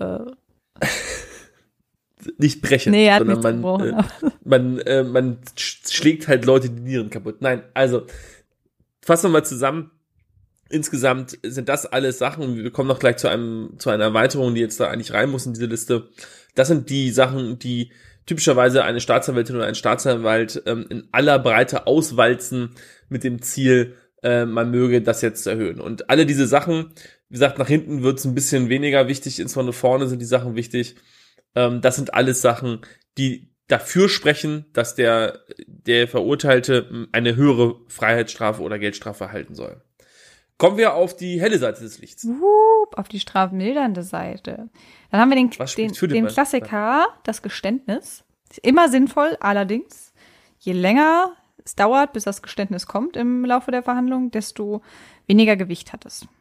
nicht brechen, nee, sondern man schlägt halt Leute die Nieren kaputt. Nein, also fassen wir mal zusammen. Insgesamt sind das alles Sachen, wir kommen noch gleich zu einer Erweiterung, die jetzt da eigentlich rein muss in diese Liste. Das sind die Sachen, die typischerweise eine Staatsanwältin oder ein Staatsanwalt in aller Breite auswalzen mit dem Ziel, man möge das jetzt erhöhen. Und alle diese Sachen, wie gesagt, nach hinten wird es ein bisschen weniger wichtig, insbesondere vorne sind die Sachen wichtig. Das sind alles Sachen, die dafür sprechen, dass der Verurteilte eine höhere Freiheitsstrafe oder Geldstrafe erhalten soll. Kommen wir auf die helle Seite des Lichts. Auf die strafmildernde Seite. Dann haben wir den Klassiker, das Geständnis. Ist immer sinnvoll, allerdings. Je länger es dauert, bis das Geständnis kommt im Laufe der Verhandlung, desto weniger Gewicht hat es.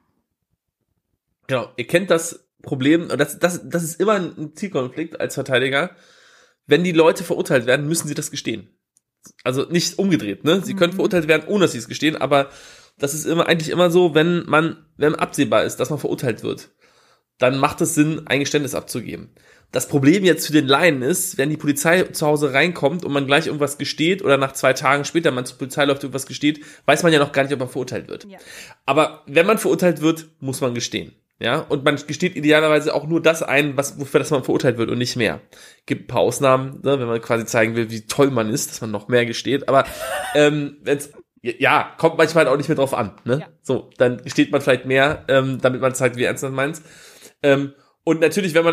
Genau, ihr kennt das Problem, und das ist immer ein Zielkonflikt als Verteidiger. Wenn die Leute verurteilt werden, müssen sie das gestehen. Also nicht umgedreht, ne? Sie können verurteilt werden, ohne dass sie es gestehen, aber das ist eigentlich immer so, wenn absehbar ist, dass man verurteilt wird, dann macht es Sinn, ein Geständnis abzugeben. Das Problem jetzt für den Laien ist, wenn die Polizei zu Hause reinkommt und man gleich irgendwas gesteht oder nach 2 Tagen später man zur Polizei läuft und irgendwas gesteht, weiß man ja noch gar nicht, ob man verurteilt wird. Ja. Aber wenn man verurteilt wird, muss man gestehen. Ja, und man gesteht idealerweise auch nur das ein, wofür das man verurteilt wird und nicht mehr. Gibt ein paar Ausnahmen, ne, wenn man quasi zeigen will, wie toll man ist, dass man noch mehr gesteht. Aber wenn's kommt manchmal halt auch nicht mehr drauf an. Ne? Ja. So, dann gesteht man vielleicht mehr, damit man zeigt, wie ernst man meint. Und natürlich, wenn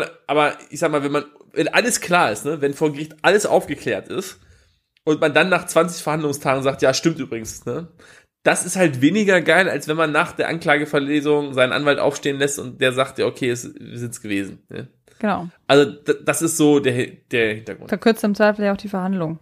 alles klar ist, ne, wenn vor Gericht alles aufgeklärt ist und man dann nach 20 Verhandlungstagen sagt, ja, stimmt übrigens, ne, das ist halt weniger geil, als wenn man nach der Anklageverlesung seinen Anwalt aufstehen lässt und der sagt, ja, okay, wir sind's gewesen. Ne? Genau. Also das ist so der Hintergrund. Verkürzt im Zweifel ja auch die Verhandlung.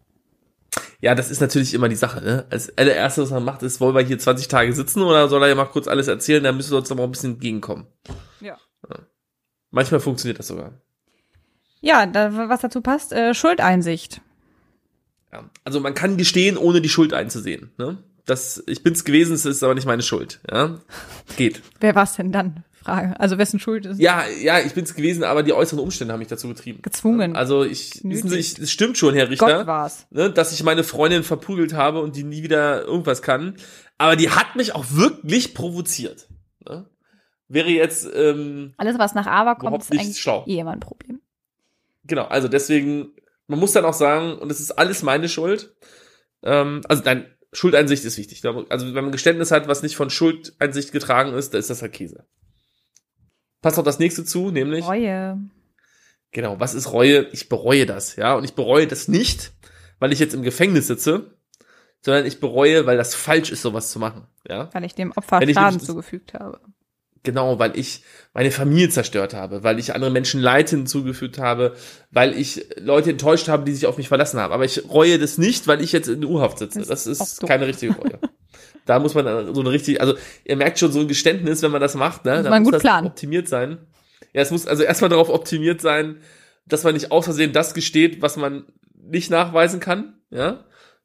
Ja, das ist natürlich immer die Sache, ne? Als allererstes, was man macht, ist, wollen wir hier 20 Tage sitzen oder soll er ja mal kurz alles erzählen, dann müssen wir uns aber auch ein bisschen entgegenkommen. Ja. Manchmal funktioniert das sogar. Ja, was dazu passt, Schuldeinsicht. Ja, also man kann gestehen, ohne die Schuld einzusehen, ne? Ich bin's gewesen, es ist aber nicht meine Schuld, ja? Geht. Wer war's denn dann? Frage. Also wessen Schuld ist? Ja, ich bin's gewesen, aber die äußeren Umstände haben mich dazu getrieben. Gezwungen. Also wissen Sie, es stimmt schon, Herr Richter. Gott war's. Ne, dass ich meine Freundin verprügelt habe und die nie wieder irgendwas kann. Aber die hat mich auch wirklich provoziert. Ne? Wäre jetzt alles, was nach Aber kommt, ist eigentlich schlau. Immer ein Problem. Genau, also deswegen, man muss dann auch sagen, und es ist alles meine Schuld. Schuldeinsicht ist wichtig. Also wenn man ein Geständnis hat, was nicht von Schuldeinsicht getragen ist, dann ist das halt Käse. Passt auch das nächste zu, nämlich Reue. Genau, was ist Reue? Ich bereue das, ja. Und ich bereue das nicht, weil ich jetzt im Gefängnis sitze, sondern ich bereue, weil das falsch ist, sowas zu machen, ja. Weil ich dem Opfer Schaden zugefügt habe. Genau, weil ich meine Familie zerstört habe, weil ich andere Menschen Leid hinzugefügt habe, weil ich Leute enttäuscht habe, die sich auf mich verlassen haben. Aber ich reue das nicht, weil ich jetzt in U-Haft sitze. Das ist keine richtige Reue. Da muss man so eine richtig, also ihr merkt schon, so ein Geständnis, wenn man das macht, ne, da muss das optimiert sein. Ja, es muss also erstmal darauf optimiert sein, dass man nicht aus Versehen das gesteht, was man nicht nachweisen kann, ja.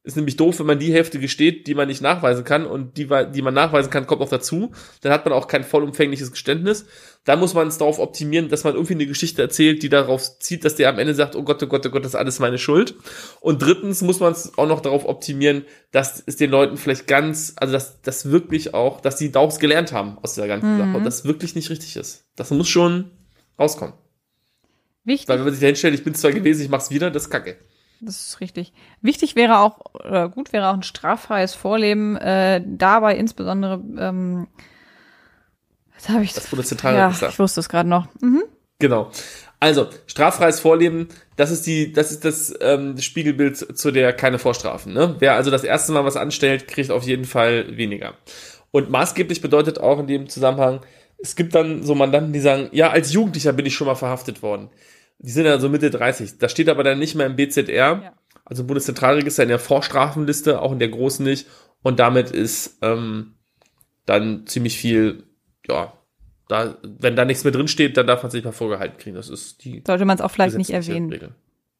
Ist nämlich doof, wenn man die Hälfte gesteht, die man nicht nachweisen kann und die man nachweisen kann, kommt noch dazu. Dann hat man auch kein vollumfängliches Geständnis. Da muss man es darauf optimieren, dass man irgendwie eine Geschichte erzählt, die darauf zieht, dass der am Ende sagt, oh Gott, oh Gott, oh Gott, das ist alles meine Schuld. Und drittens muss man es auch noch darauf optimieren, dass es den Leuten vielleicht dass wirklich auch, dass die daraus gelernt haben aus dieser ganzen Sache und das wirklich nicht richtig ist. Das muss schon rauskommen. Wichtig. Weil wenn man sich da hinstellt, ich bin zwar gewesen, ich mach's wieder, das ist Kacke. Das ist richtig. Wichtig wäre auch, oder gut wäre auch ein straffreies Vorleben, dabei insbesondere, jetzt habe ich das Bundeszentralregister. Ja, ich wusste es gerade noch. Genau. Also, straffreies Vorleben, das ist das Spiegelbild zu der keine Vorstrafen, ne? Wer also das erste Mal was anstellt, kriegt auf jeden Fall weniger. Und maßgeblich bedeutet auch in dem Zusammenhang, es gibt dann so Mandanten, die sagen, ja, als Jugendlicher bin ich schon mal verhaftet worden. Die sind ja so Mitte 30. Das steht aber dann nicht mehr im BZR, also im Bundeszentralregister, in der Vorstrafenliste, auch in der großen nicht. Und damit ist dann ziemlich viel, wenn da nichts mehr drin steht, dann darf man sich mal vorgehalten kriegen. Das ist die. Sollte man es auch vielleicht nicht erwähnen. Regel.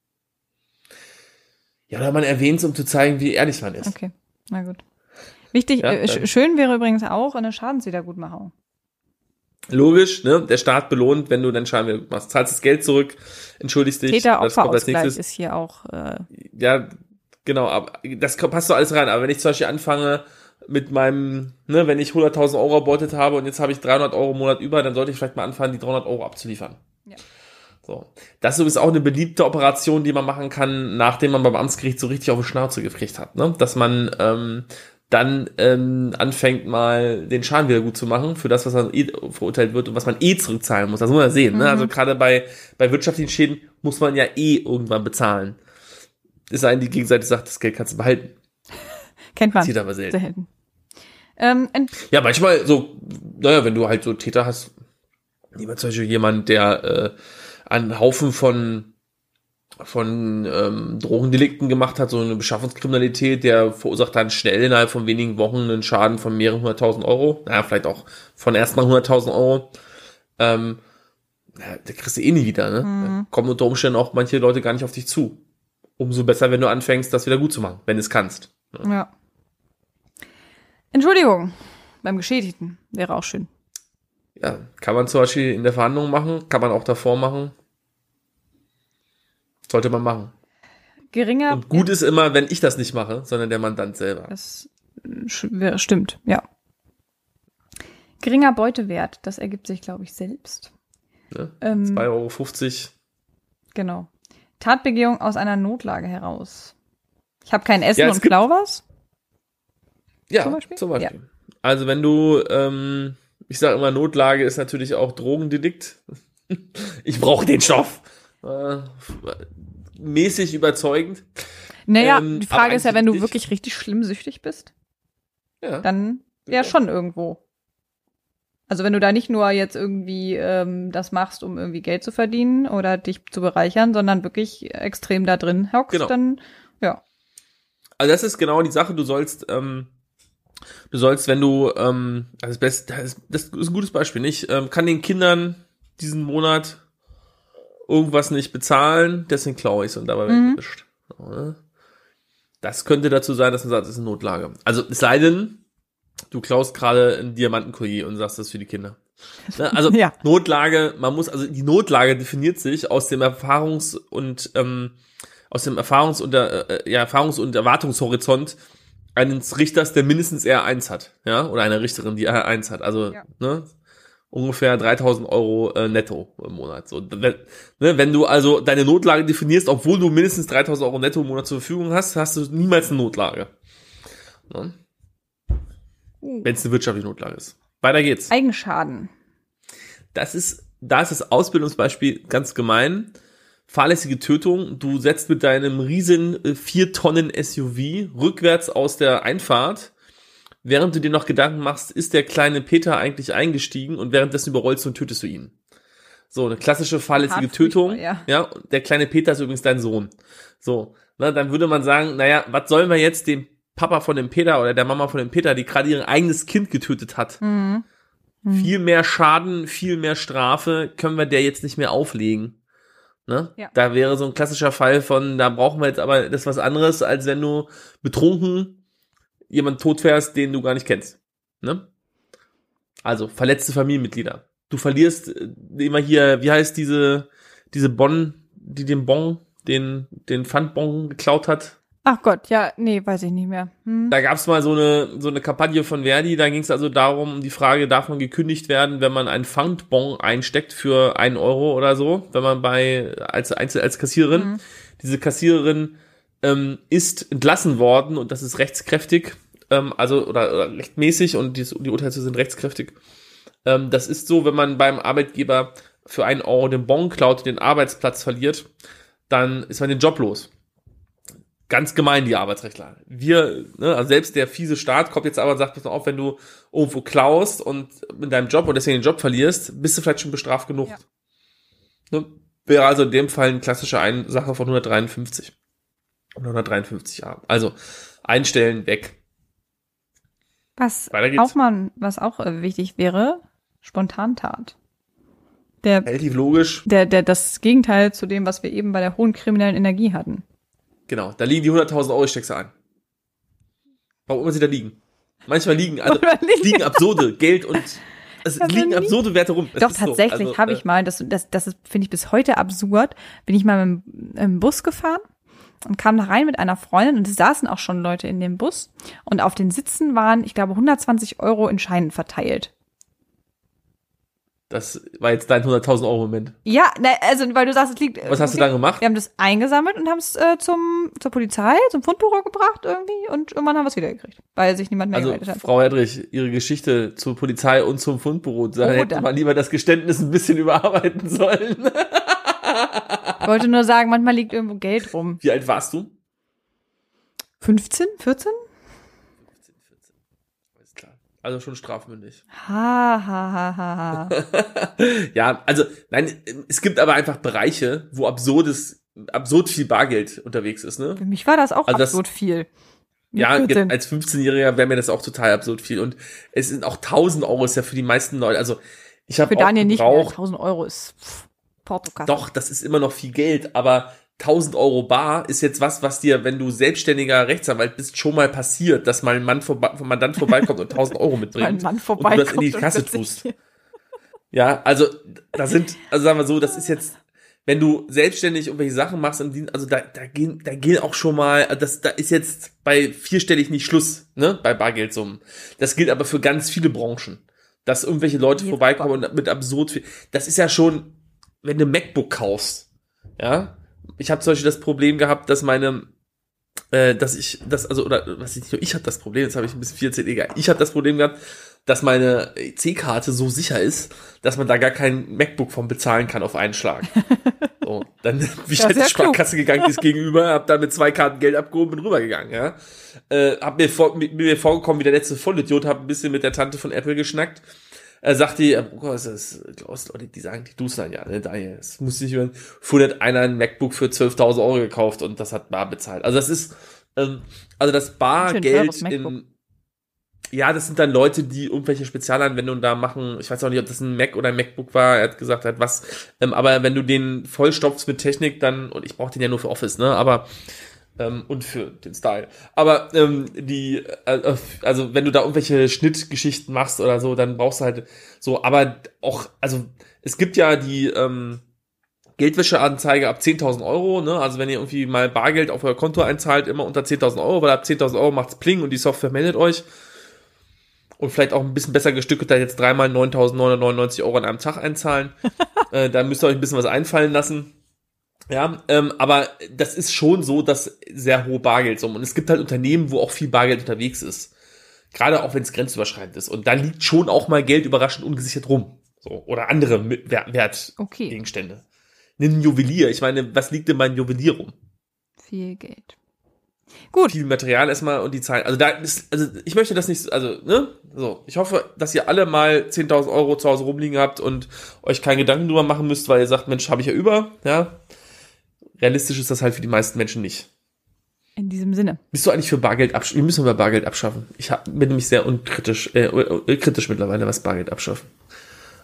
Ja, oder man erwähnt es, um zu zeigen, wie ehrlich man ist. Okay, na gut. Wichtig, schön wäre übrigens auch eine Schadenswiedergutmachung. Logisch, ne? Der Staat belohnt, wenn du deinen Schaden machst. Zahlst das Geld zurück, entschuldigst dich. Täter-Opfer-Ausgleich ist hier auch. Ja, genau, aber das passt so alles rein. Aber wenn ich zum Beispiel anfange mit meinem, wenn ich 100.000 Euro erbeutet habe und jetzt habe ich 300 Euro im Monat über, dann sollte ich vielleicht mal anfangen, die 300 Euro abzuliefern. Ja. So. Das ist übrigens auch eine beliebte Operation, die man machen kann, nachdem man beim Amtsgericht so richtig auf die Schnauze gekriegt hat, ne? Dass man dann anfängt mal den Schaden wieder gut zu machen für das, was dann verurteilt wird und was man zurückzahlen muss. Das muss man sehen. Ne? Also gerade bei wirtschaftlichen Schäden muss man ja irgendwann bezahlen. Es sei denn, die Gegenseite sagt, das Geld kannst du behalten. Kennt man. Passiert aber selten. Ja, manchmal so, wenn du halt so Täter hast, zum Beispiel jemand, der einen Haufen von Drogendelikten gemacht hat, so eine Beschaffungskriminalität, der verursacht dann schnell innerhalb von wenigen Wochen einen Schaden von mehreren 100.000 Euro. Naja, vielleicht auch von erstmal 100.000 Euro. Da kriegst du nie wieder, ne? Da kommen unter Umständen auch manche Leute gar nicht auf dich zu. Umso besser, wenn du anfängst, das wieder gut zu machen, wenn du es kannst. Ne? Ja. Entschuldigung beim Geschädigten wäre auch schön. Ja, kann man zum Beispiel in der Verhandlung machen, kann man auch davor machen. Sollte man machen. Und gut ist immer, wenn ich das nicht mache, sondern der Mandant selber. Das stimmt, ja. Geringer Beutewert, das ergibt sich, glaube ich, selbst. Ne? 2,50 €. Genau. Tatbegehung aus einer Notlage heraus. Ich habe kein Essen und klau was? Ja, zum Beispiel. Ja. Also wenn du, ich sage immer, Notlage ist natürlich auch Drogendelikt. Ich brauche den Stoff. Mäßig überzeugend. Naja, die Frage ist ja, wenn du wirklich richtig schlimm süchtig bist, dann ja schon irgendwo. Also wenn du da nicht nur jetzt irgendwie das machst, um irgendwie Geld zu verdienen oder dich zu bereichern, sondern wirklich extrem da drin hockst, dann ja. Also das ist genau die Sache, du sollst, wenn du, also das ist ein gutes Beispiel, nicht? Kann den Kindern diesen Monat irgendwas nicht bezahlen, deswegen klaue ich es und dabei weggewischt. Das könnte dazu sein, dass man sagt, das ist eine Notlage. Also es sei denn, du klaust gerade ein Diamantenkollier und sagst das für die Kinder. Also Notlage, die Notlage definiert sich aus dem Erfahrungs- und Erwartungshorizont eines Richters, der mindestens R1 hat, ja, oder einer Richterin, die R1 hat. Also ungefähr 3.000 Euro netto im Monat. So, wenn du also deine Notlage definierst, obwohl du mindestens 3.000 Euro netto im Monat zur Verfügung hast, hast du niemals eine Notlage. Ne? Wenn es eine wirtschaftliche Notlage ist. Weiter geht's. Eigenschaden. Da ist das Ausbildungsbeispiel ganz gemein. Fahrlässige Tötung. Du setzt mit deinem riesen 4 Tonnen SUV rückwärts aus der Einfahrt, während du dir noch Gedanken machst, ist der kleine Peter eigentlich eingestiegen und währenddessen überrollst du und tötest du ihn. So, eine klassische fahrlässige Tötung. Ja, der kleine Peter ist übrigens dein Sohn. So, dann würde man sagen, was sollen wir jetzt dem Papa von dem Peter oder der Mama von dem Peter, die gerade ihr eigenes Kind getötet hat? Viel mehr Schaden, viel mehr Strafe können wir der jetzt nicht mehr auflegen. Ne? Ja. Da wäre so ein klassischer Fall von, da brauchen wir jetzt aber das ist was anderes, als wenn du betrunken jemanden totfährst, den du gar nicht kennst. Ne? Also, verletzte Familienmitglieder. Du verlierst immer hier, wie heißt diese Bon, die den Bon, den Pfandbon geklaut hat? Ach Gott, ja, nee, weiß ich nicht mehr. Da gab es mal so eine Kampagne von Verdi, da ging es also darum, um die Frage, darf man gekündigt werden, wenn man einen Pfandbon einsteckt für 1 Euro oder so, wenn man als Kassiererin. Diese Kassiererin ist entlassen worden und das ist rechtskräftig, oder rechtmäßig und die Urteile sind rechtskräftig. Das ist so, wenn man beim Arbeitgeber für 1 Euro den Bon klaut, den Arbeitsplatz verliert, dann ist man den Job los. Ganz gemein, die Arbeitsrechtler. Also selbst der fiese Staat kommt jetzt aber und sagt, pass mal auf, wenn du irgendwo klaust und in deinem Job und deswegen den Job verlierst, bist du vielleicht schon bestraft genug. Ja. Ne? Wäre also in dem Fall eine klassische Sache von 153. 153 Jahren. Also einstellen, weg. Was Weiter geht's. auch wichtig wäre, Spontantat. Relativ logisch. Das Gegenteil zu dem, was wir eben bei der hohen kriminellen Energie hatten. Genau, da liegen die 100.000 Euro, ich steck's an. Warum immer sie da liegen? Manchmal liegen absurde Geld und es liegen absurde Werte rum. Doch, tatsächlich habe ich mal, das ist, finde ich, bis heute absurd, bin ich mal im Bus gefahren und kam da rein mit einer Freundin und es saßen auch schon Leute in dem Bus und auf den Sitzen waren, ich glaube, 120 Euro in Scheinen verteilt. Das war jetzt dein 100.000 Euro Moment. Ja, also weil du sagst, es liegt. Was hast du da gemacht? Wir haben das eingesammelt und haben es zur Polizei, zum Fundbüro gebracht irgendwie und irgendwann haben wir es wiedergekriegt, weil sich niemand mehr gemeldet hat. Frau Hedrich, Ihre Geschichte zur Polizei und zum Fundbüro, da hätte man lieber das Geständnis ein bisschen überarbeiten sollen. Ich wollte nur sagen, manchmal liegt irgendwo Geld rum. Wie alt warst du? 15, 14? Also schon strafmündig. Ha. Ja, also, nein, es gibt aber einfach Bereiche, wo absurd viel Bargeld unterwegs ist, ne? Für mich war das auch also absurd viel. Ja, als 15-Jähriger wäre mir das auch total absurd viel. Und es sind auch 1.000 Euro, ist ja für die meisten Leute, also ich habe auch Daniel nicht mehr, 1.000 Euro ist Portokasse. Doch, das ist immer noch viel Geld, aber 1.000 Euro bar ist jetzt was dir, wenn du selbstständiger Rechtsanwalt bist, schon mal passiert, dass mal ein Mandant vorbeikommt und 1.000 Euro mitbringt und du das in die Kasse tust. Ja, also sagen wir so, das ist jetzt, wenn du selbstständig irgendwelche Sachen machst, also da gehen auch schon mal, da ist jetzt bei 4-stellig nicht Schluss, ne, bei Bargeldsummen. Das gilt aber für ganz viele Branchen, dass irgendwelche Leute vorbeikommen und mit absurd viel, das ist ja schon, wenn du MacBook kaufst, ja. Ich habe zum Beispiel das Problem gehabt, dass ich habe das Problem, jetzt habe ich ein bisschen viel erzählt, egal. Ich habe das Problem gehabt, dass meine EC-Karte so sicher ist, dass man da gar kein MacBook von bezahlen kann auf einen Schlag. So, dann bin ich halt zur Sparkasse gegangen, die ist gegenüber, hab da mit 2 Karten Geld abgehoben, bin rübergegangen, ja. Hab mir vorgekommen wie der letzte Vollidiot, hab ein bisschen mit der Tante von Apple geschnackt. Sagt die, Leute, die sagen, die duzen ja, ne, Daniel, das muss nicht hören. Vorher hat einer ein MacBook für 12.000 Euro gekauft und das hat bar bezahlt. Also das ist, das Bargeld das sind dann Leute, die irgendwelche Spezialanwendungen da machen. Ich weiß auch nicht, ob das ein Mac oder ein MacBook war. Er hat gesagt, er hat was. Aber wenn du den vollstopfst mit Technik, dann, und ich brauche den ja nur für Office, ne, aber und für den Style. Aber also wenn du da irgendwelche Schnittgeschichten machst oder so, dann brauchst du halt so, aber auch, also es gibt ja die Geldwäscheanzeige ab 10.000 Euro, ne? Also wenn ihr irgendwie mal Bargeld auf euer Konto einzahlt, immer unter 10.000 Euro, weil ab 10.000 Euro macht's Pling und die Software meldet euch. Und vielleicht auch ein bisschen besser gestückelt, da jetzt 3 mal 9.999 Euro an einem Tag einzahlen. Da müsst ihr euch ein bisschen was einfallen lassen. Ja, aber das ist schon so, dass sehr hohe Bargeldsummen. Und es gibt halt Unternehmen, wo auch viel Bargeld unterwegs ist. Gerade auch wenn es grenzüberschreitend ist. Und da liegt schon auch mal Geld überraschend ungesichert rum. So, oder andere Wertgegenstände. Ein Juwelier. Ich meine, was liegt denn bei einem Juwelier rum? Viel Geld. Gut. Viel Material erstmal und die Zahlen. Also ich möchte das nicht, ne? So, ich hoffe, dass ihr alle mal 10.000 Euro zu Hause rumliegen habt und euch keine Gedanken drüber machen müsst, weil ihr sagt, Mensch, habe ich ja über, ja. Realistisch ist das halt für die meisten Menschen nicht. In diesem Sinne. Bist du eigentlich für Bargeld abschaffen? Wir müssen mal Bargeld abschaffen. Bin nämlich sehr kritisch mittlerweile, was Bargeld abschaffen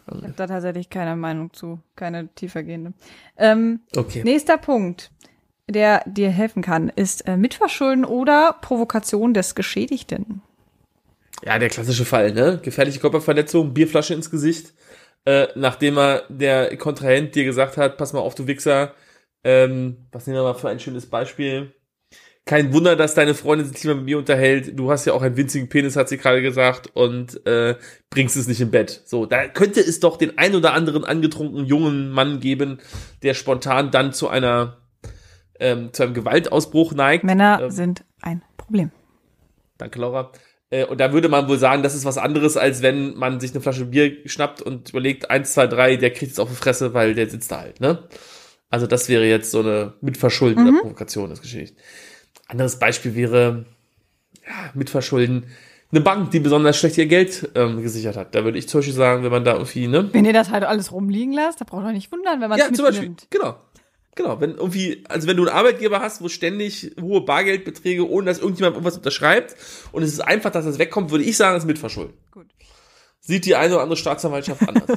Ich habe da tatsächlich keine Meinung zu, keine tiefergehende. Okay. Nächster Punkt, der dir helfen kann, ist Mitverschulden oder Provokation des Geschädigten. Ja, der klassische Fall, ne? Gefährliche Körperverletzung, Bierflasche ins Gesicht, nachdem der Kontrahent dir gesagt hat, pass mal auf, du Wichser, was nehmen wir mal für ein schönes Beispiel? Kein Wunder, dass deine Freundin sich lieber mit mir unterhält. Du hast ja auch einen winzigen Penis, hat sie gerade gesagt, und bringst es nicht im Bett. So, da könnte es doch den ein oder anderen angetrunkenen jungen Mann geben, der spontan dann zu einem Gewaltausbruch neigt. Männer sind ein Problem. Danke, Laura. Und da würde man wohl sagen, das ist was anderes, als wenn man sich eine Flasche Bier schnappt und überlegt, 1, 2, 3, der kriegt es auf die Fresse, weil der sitzt da halt, ne? Also das wäre jetzt so eine Mitverschulden oder Provokation des Geschädigten. Anderes Beispiel wäre, Mitverschulden, eine Bank, die besonders schlecht ihr Geld gesichert hat. Da würde ich zum Beispiel sagen, wenn man da irgendwie, ne? Wenn ihr das halt alles rumliegen lasst, da braucht ihr nicht wundern, wenn man es zum Beispiel, genau. Wenn irgendwie, also wenn du einen Arbeitgeber hast, wo ständig hohe Bargeldbeträge, ohne dass irgendjemand irgendwas unterschreibt, und es ist einfach, dass das wegkommt, würde ich sagen, das ist Mitverschulden. Gut. Sieht die eine oder andere Staatsanwaltschaft anders.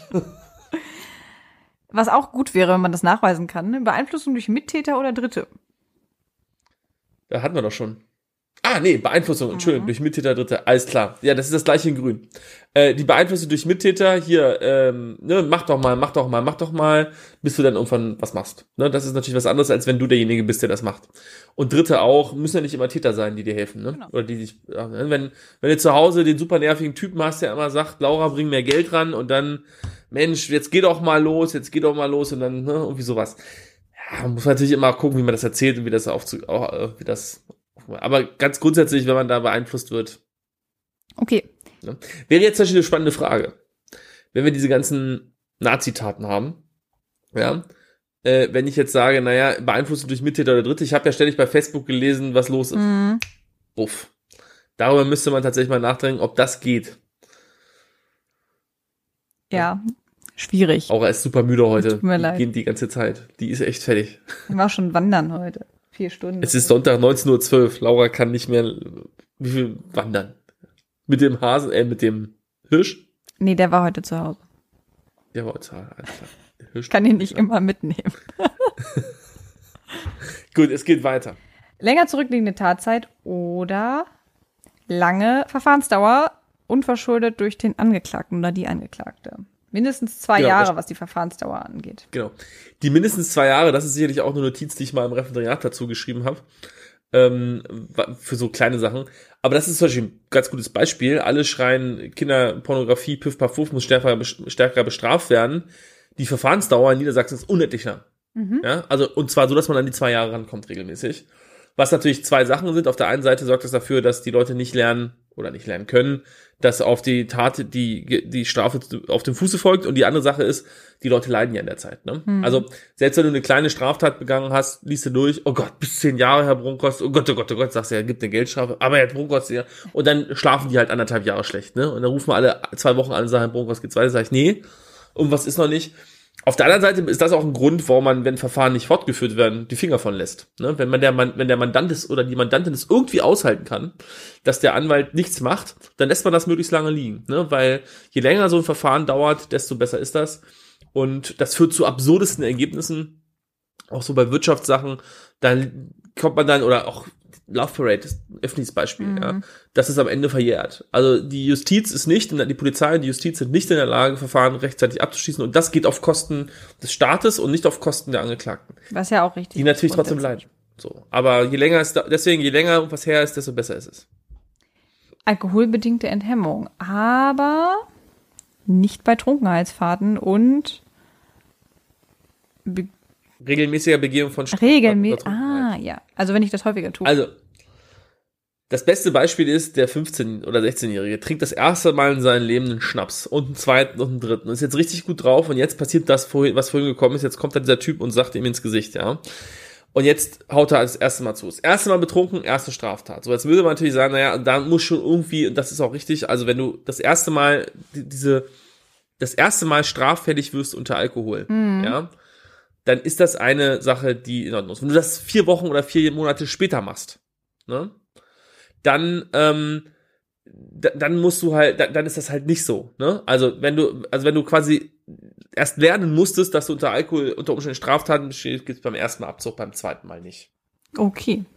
Was auch gut wäre, wenn man das nachweisen kann, ne? Beeinflussung durch Mittäter oder Dritte. Da hatten wir doch schon. Beeinflussung, Entschuldigung, durch Mittäter, Dritte, alles klar. Ja, das ist das gleiche in grün. Die Beeinflussung durch Mittäter, hier, mach doch mal, bis du dann irgendwann was machst. Ne, das ist natürlich was anderes, als wenn du derjenige bist, der das macht. Und Dritte auch, müssen ja nicht immer Täter sein, die dir helfen, ne? Genau. Oder die dich, wenn du zu Hause den super nervigen Typen hast, der immer sagt, Laura, bring mehr Geld ran, und dann, Mensch, jetzt geh doch mal los, und dann, ne, irgendwie sowas. Ja, man muss natürlich immer gucken, wie man das erzählt und wie das aber ganz grundsätzlich, wenn man da beeinflusst wird. Okay. Ne? Wäre jetzt natürlich eine spannende Frage. Wenn wir diese ganzen Nazi-Taten haben, ja, wenn ich jetzt sage, naja, Beeinflussung durch Mittäter oder Dritte, ich habe ja ständig bei Facebook gelesen, was los ist. Uff. Darüber müsste man tatsächlich mal nachdenken, ob das geht. Ja, schwierig. Auch er ist super müde heute. Tut mir leid. Die geht die ganze Zeit. Die ist echt fertig. Ich war schon wandern heute. 4 Stunden. Es ist Sonntag 19:12 Uhr. Laura kann nicht mehr, wie viel wandern? Mit dem Hasen, mit dem Hirsch? Nee, der war heute zu Hause. Der war heute zu Hause. Ich kann ihn nicht immer mitnehmen. Gut, es geht weiter. Länger zurückliegende Tatzeit oder lange Verfahrensdauer, unverschuldet durch den Angeklagten oder die Angeklagte. Mindestens 2 Jahre, was die Verfahrensdauer angeht. Genau. Die mindestens 2 Jahre, das ist sicherlich auch eine Notiz, die ich mal im Referendariat dazu geschrieben habe. Für so kleine Sachen. Aber das ist zum Beispiel ein ganz gutes Beispiel. Alle schreien, Kinderpornografie, Piff, Paff, Puff muss stärker bestraft werden. Die Verfahrensdauer in Niedersachsen ist unendlich lang. Ja, also, und zwar so, dass man an die 2 Jahre rankommt regelmäßig. Was natürlich 2 Sachen sind. Auf der einen Seite sorgt das dafür, dass die Leute nicht lernen können, dass auf die Tat die Strafe auf dem Fuße folgt, und die andere Sache ist, die Leute leiden ja in der Zeit. Ne? Also selbst wenn du eine kleine Straftat begangen hast, liest du durch, oh Gott, bis 10 Jahre, Herr Bronkhorst, oh Gott, sagst du, er gibt eine Geldstrafe, aber Herr Bronkhorst, ja, und dann schlafen die halt 1,5 Jahre schlecht, ne? Und dann rufen wir alle 2 Wochen an und sagen, Herr Bronkhorst, geht's weiter? Sag ich, nee, irgendwas ist noch nicht. Auf der anderen Seite ist das auch ein Grund, warum man, wenn Verfahren nicht fortgeführt werden, die Finger von lässt. Ne? Wenn der Mandant ist oder die Mandantin es irgendwie aushalten kann, dass der Anwalt nichts macht, dann lässt man das möglichst lange liegen. Ne? Weil je länger so ein Verfahren dauert, desto besser ist das. Und das führt zu absurdesten Ergebnissen. Auch so bei Wirtschaftssachen, dann kommt man dann, oder auch Love Parade ist ein öffentliches Beispiel, ja. Das ist am Ende verjährt. Also die Justiz ist nicht, die Polizei und die Justiz sind nicht in der Lage, Verfahren rechtzeitig abzuschließen, und das geht auf Kosten des Staates und nicht auf Kosten der Angeklagten. Was ja auch richtig ist. Die natürlich trotzdem leiden. So. Aber je länger was her ist, desto besser ist es. Alkoholbedingte Enthemmung, aber nicht bei Trunkenheitsfahrten und regelmäßiger Begehung von ja. Also wenn ich das häufiger tue. Also, das beste Beispiel ist, der 15- oder 16-Jährige trinkt das erste Mal in seinem Leben einen Schnaps und einen zweiten und einen dritten und ist jetzt richtig gut drauf, und jetzt passiert das, was vorhin gekommen ist, jetzt kommt da dieser Typ und sagt ihm ins Gesicht, ja. Und jetzt haut er das erste Mal zu. Das erste Mal betrunken, erste Straftat. So, jetzt würde man natürlich sagen, naja, da muss schon irgendwie, und das ist auch richtig, also wenn du das erste Mal straffällig wirst unter Alkohol, ja, dann ist das eine Sache, die in Ordnung ist. Wenn du das 4 Wochen oder 4 Monate später machst, ne, dann dann musst du halt, dann ist das halt nicht so, ne? Also wenn du quasi erst lernen musstest, dass du unter Alkohol unter Umständen Straftaten bestehst, gibt's beim ersten Mal Abzug, beim zweiten Mal nicht. Okay.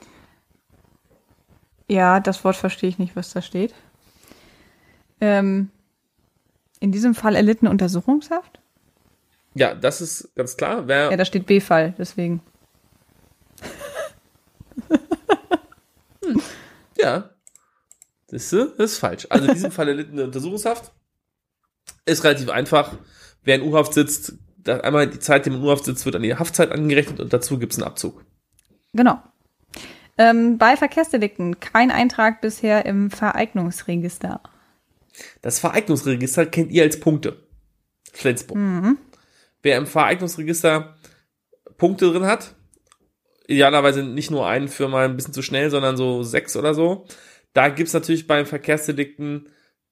Ja, das Wort verstehe ich nicht, was da steht. In diesem Fall erlitten Untersuchungshaft? Ja, das ist ganz klar. Ja, da steht B-Fall, deswegen. Ja. Das ist falsch. Also in diesem Fall erlittene Untersuchungshaft ist relativ einfach. Wer in U-Haft sitzt, einmal die Zeit, die man in U-Haft sitzt, wird an die Haftzeit angerechnet und dazu gibt's einen Abzug. Genau. Bei Verkehrsdelikten kein Eintrag bisher im Vereignungsregister. Das Vereignungsregister kennt ihr als Punkte. Flensburg. Mhm. Wer im Vereignungsregister Punkte drin hat, idealerweise nicht nur einen für mal ein bisschen zu schnell, sondern so 6 oder so, da gibt's natürlich bei Verkehrsdelikten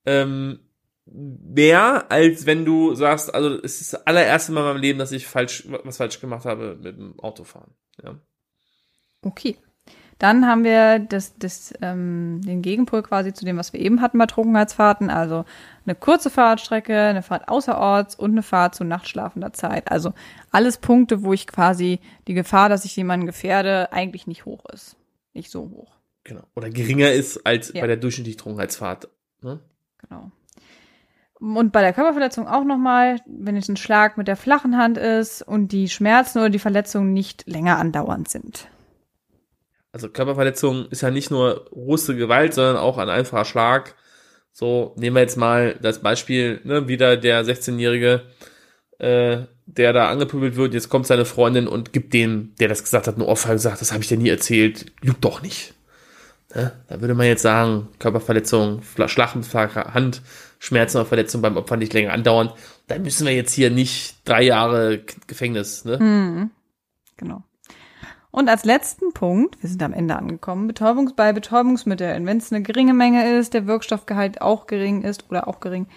mehr, als wenn du sagst, also es ist das allererste Mal in meinem Leben, dass ich was falsch gemacht habe mit dem Autofahren. Ja. Okay. Dann haben wir den Gegenpol quasi zu dem, was wir eben hatten bei Trunkenheitsfahrten. Also eine kurze Fahrradstrecke, eine Fahrt außerorts und eine Fahrt zu nachtschlafender Zeit. Also alles Punkte, wo ich quasi die Gefahr, dass ich jemanden gefährde, eigentlich nicht hoch ist. Nicht so hoch. Genau. Oder geringer ist als bei der durchschnittlichen Trunkenheitsfahrt. Ne? Genau. Und bei der Körperverletzung auch nochmal, wenn es ein Schlag mit der flachen Hand ist und die Schmerzen oder die Verletzungen nicht länger andauernd sind. Also Körperverletzung ist ja nicht nur robuste Gewalt, sondern auch ein einfacher Schlag. So, nehmen wir jetzt mal das Beispiel, ne, wieder der 16-Jährige, der da angepöbelt wird, jetzt kommt seine Freundin und gibt dem, der das gesagt hat, eine Ohrfeige, gesagt, das habe ich dir nie erzählt, lügt doch nicht. Ne? Da würde man jetzt sagen, Körperverletzung, Schlag mit flacher Hand, Schmerzen oder Verletzung beim Opfer nicht länger andauern. Da müssen wir jetzt hier nicht 3 Jahre Gefängnis, ne? Mhm. Genau. Und als letzten Punkt, wir sind am Ende angekommen, bei Betäubungsmitteln, wenn es eine geringe Menge ist, der Wirkstoffgehalt auch gering ist oder auch gering,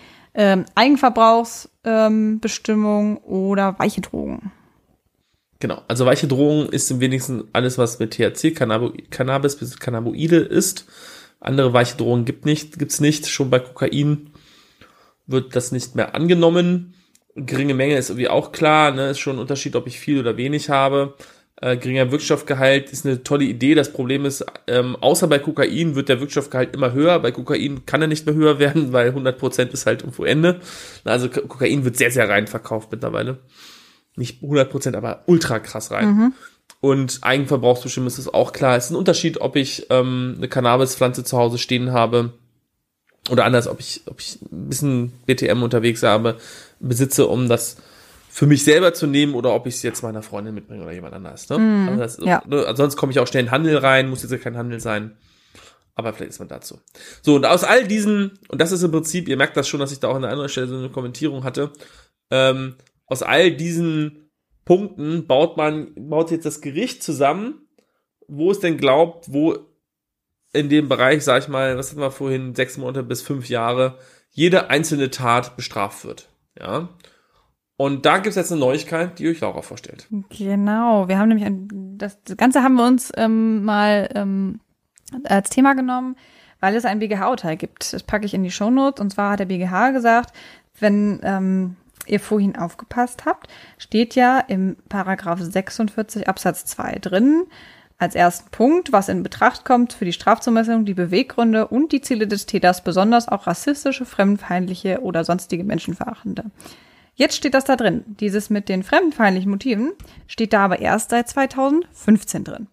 Eigenverbrauchsbestimmung oder weiche Drogen. Genau, also weiche Drogen ist im wenigsten alles, was mit THC, Cannabis bis Cannabinoide ist. Andere weiche Drogen gibt's nicht. Schon bei Kokain wird das nicht mehr angenommen. Geringe Menge ist irgendwie auch klar, ne? Ist schon ein Unterschied, ob ich viel oder wenig habe. Geringer Wirkstoffgehalt ist eine tolle Idee. Das Problem ist, außer bei Kokain wird der Wirkstoffgehalt immer höher. Bei Kokain kann er nicht mehr höher werden, weil 100% ist halt irgendwo Ende. Also Kokain wird sehr, sehr rein verkauft mittlerweile. Nicht 100%, aber ultra krass rein. Mhm. Und Eigenverbrauchsbestimmung ist es auch klar. Es ist ein Unterschied, ob ich eine Cannabispflanze zu Hause stehen habe oder anders, ob ich ein bisschen BTM unterwegs habe, besitze, um das für mich selber zu nehmen oder ob ich es jetzt meiner Freundin mitbringe oder jemand anders. Ne? Also das, ja. Ne, ansonsten komme ich auch schnell in den Handel rein, muss jetzt ja kein Handel sein. Aber vielleicht ist man dazu. So, und aus all diesen, und das ist im Prinzip, ihr merkt das schon, dass ich da auch an der anderen Stelle so eine Kommentierung hatte, aus all diesen Punkten baut jetzt das Gericht zusammen, wo es denn glaubt, wo in dem Bereich, sag ich mal, was hatten wir vorhin, 6 Monate bis 5 Jahre, jede einzelne Tat bestraft wird. Ja. Und da gibt's jetzt eine Neuigkeit, die euch Laura vorstellt. Genau, wir haben nämlich das Ganze haben wir uns mal als Thema genommen, weil es ein BGH-Urteil gibt. Das packe ich in die Shownotes. Und zwar hat der BGH gesagt, wenn ihr vorhin aufgepasst habt, steht ja im Paragraph 46 Absatz 2 drin, als ersten Punkt, was in Betracht kommt für die Strafzumessung, die Beweggründe und die Ziele des Täters, besonders auch rassistische, fremdenfeindliche oder sonstige menschenverachtende. Jetzt steht das da drin. Dieses mit den fremdenfeindlichen Motiven steht da aber erst seit 2015 drin.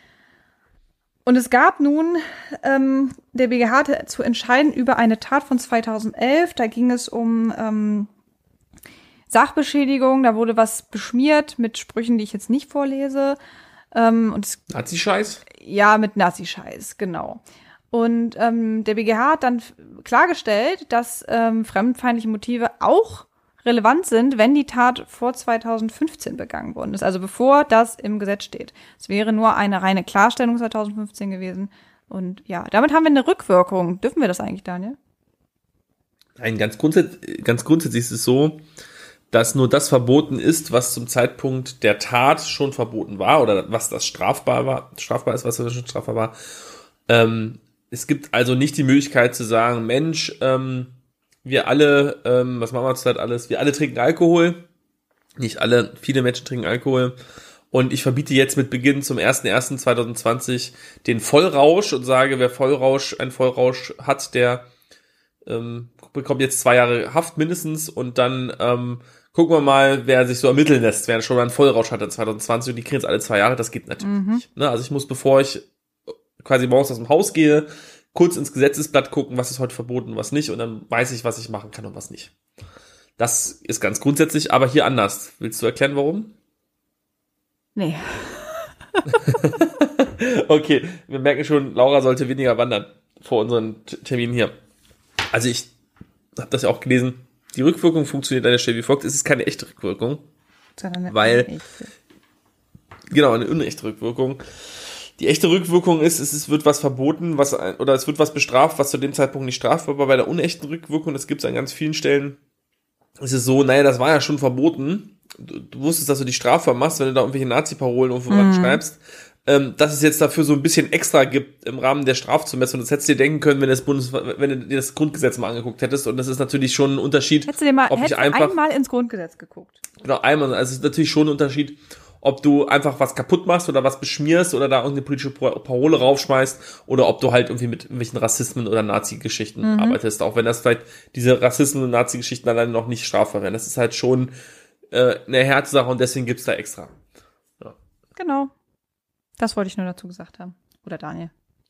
Und es gab nun, der BGH hatte zu entscheiden über eine Tat von 2011. Da ging es um Sachbeschädigung. Da wurde was beschmiert mit Sprüchen, die ich jetzt nicht vorlese. Nazi-Scheiß? Ja, mit Nazi-Scheiß, genau. Und der BGH hat dann klargestellt, dass fremdenfeindliche Motive auch relevant sind, wenn die Tat vor 2015 begangen worden ist, also bevor das im Gesetz steht. Es wäre nur eine reine Klarstellung 2015 gewesen. Und ja, damit haben wir eine Rückwirkung. Dürfen wir das eigentlich, Daniel? Nein, ganz grundsätzlich ist es so, dass nur das verboten ist, was zum Zeitpunkt der Tat schon verboten war oder was das strafbar ist, was schon strafbar war. Es gibt also nicht die Möglichkeit zu sagen, Mensch, wir alle, was machen wir zurzeit alles? Wir alle trinken Alkohol. Nicht alle, viele Menschen trinken Alkohol. Und ich verbiete jetzt mit Beginn zum 01.01.2020 den Vollrausch und sage, wer einen Vollrausch hat, der bekommt jetzt 2 Jahre Haft mindestens. Und dann gucken wir mal, wer sich so ermitteln lässt, wer schon mal einen Vollrausch hatte 2020 und die kriegen jetzt alle 2 Jahre. Das geht natürlich nicht. Ne? Also ich muss, bevor ich quasi morgens aus dem Haus gehe, kurz ins Gesetzesblatt gucken, was ist heute verboten und was nicht. Und dann weiß ich, was ich machen kann und was nicht. Das ist ganz grundsätzlich, aber hier anders. Willst du erklären, warum? Nee. Okay, wir merken schon, Laura sollte weniger wandern vor unseren Terminen hier. Also ich habe das ja auch gelesen. Die Rückwirkung funktioniert an der Stelle wie folgt. Es ist keine echte Rückwirkung, weil genau, eine unechte Rückwirkung. Die echte Rückwirkung ist, es wird was verboten, oder es wird was bestraft, was zu dem Zeitpunkt nicht strafbar war. Bei der unechten Rückwirkung, das gibt es an ganz vielen Stellen, ist es so, naja, das war ja schon verboten. Du wusstest, dass du die strafbar machst, wenn du da irgendwelche Nazi-Parolen irgendwo schreibst. Dass es jetzt dafür so ein bisschen extra gibt im Rahmen der Strafzumessung. Das hättest du dir denken können, wenn du dir das Grundgesetz mal angeguckt hättest. Und das ist natürlich schon ein Unterschied. Hättest du einmal ins Grundgesetz geguckt? Genau, einmal. Also es ist natürlich schon ein Unterschied, ob du einfach was kaputt machst oder was beschmierst oder da irgendeine politische Parole raufschmeißt oder ob du halt irgendwie mit irgendwelchen Rassismen oder Nazi-Geschichten arbeitest. Auch wenn das vielleicht diese Rassismen und Nazi-Geschichten alleine noch nicht strafbar wären. Das ist halt schon eine Herzsache und deswegen gibt's da extra. Ja. Genau. Das wollte ich nur dazu gesagt haben. Oder Daniel.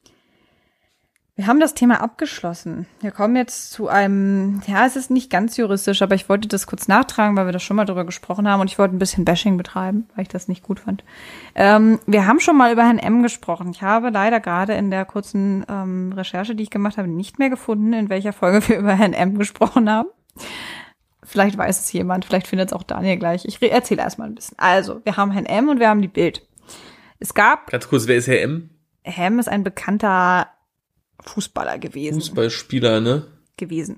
Wir haben das Thema abgeschlossen. Wir kommen jetzt zu einem, ja, es ist nicht ganz juristisch, aber ich wollte das kurz nachtragen, weil wir das schon mal drüber gesprochen haben und ich wollte ein bisschen Bashing betreiben, weil ich das nicht gut fand. Wir haben schon mal über Herrn M. gesprochen. Ich habe leider gerade in der kurzen Recherche, die ich gemacht habe, nicht mehr gefunden, in welcher Folge wir über Herrn M. gesprochen haben. Vielleicht weiß es jemand, vielleicht findet es auch Daniel gleich. Ich erzähle erstmal ein bisschen. Also, wir haben Herrn M. und wir haben die Bild. Es gab... Ganz kurz, wer ist Herr M.? Herr M. ist ein bekannter Fußballer gewesen. Fußballspieler, ne? Gewesen.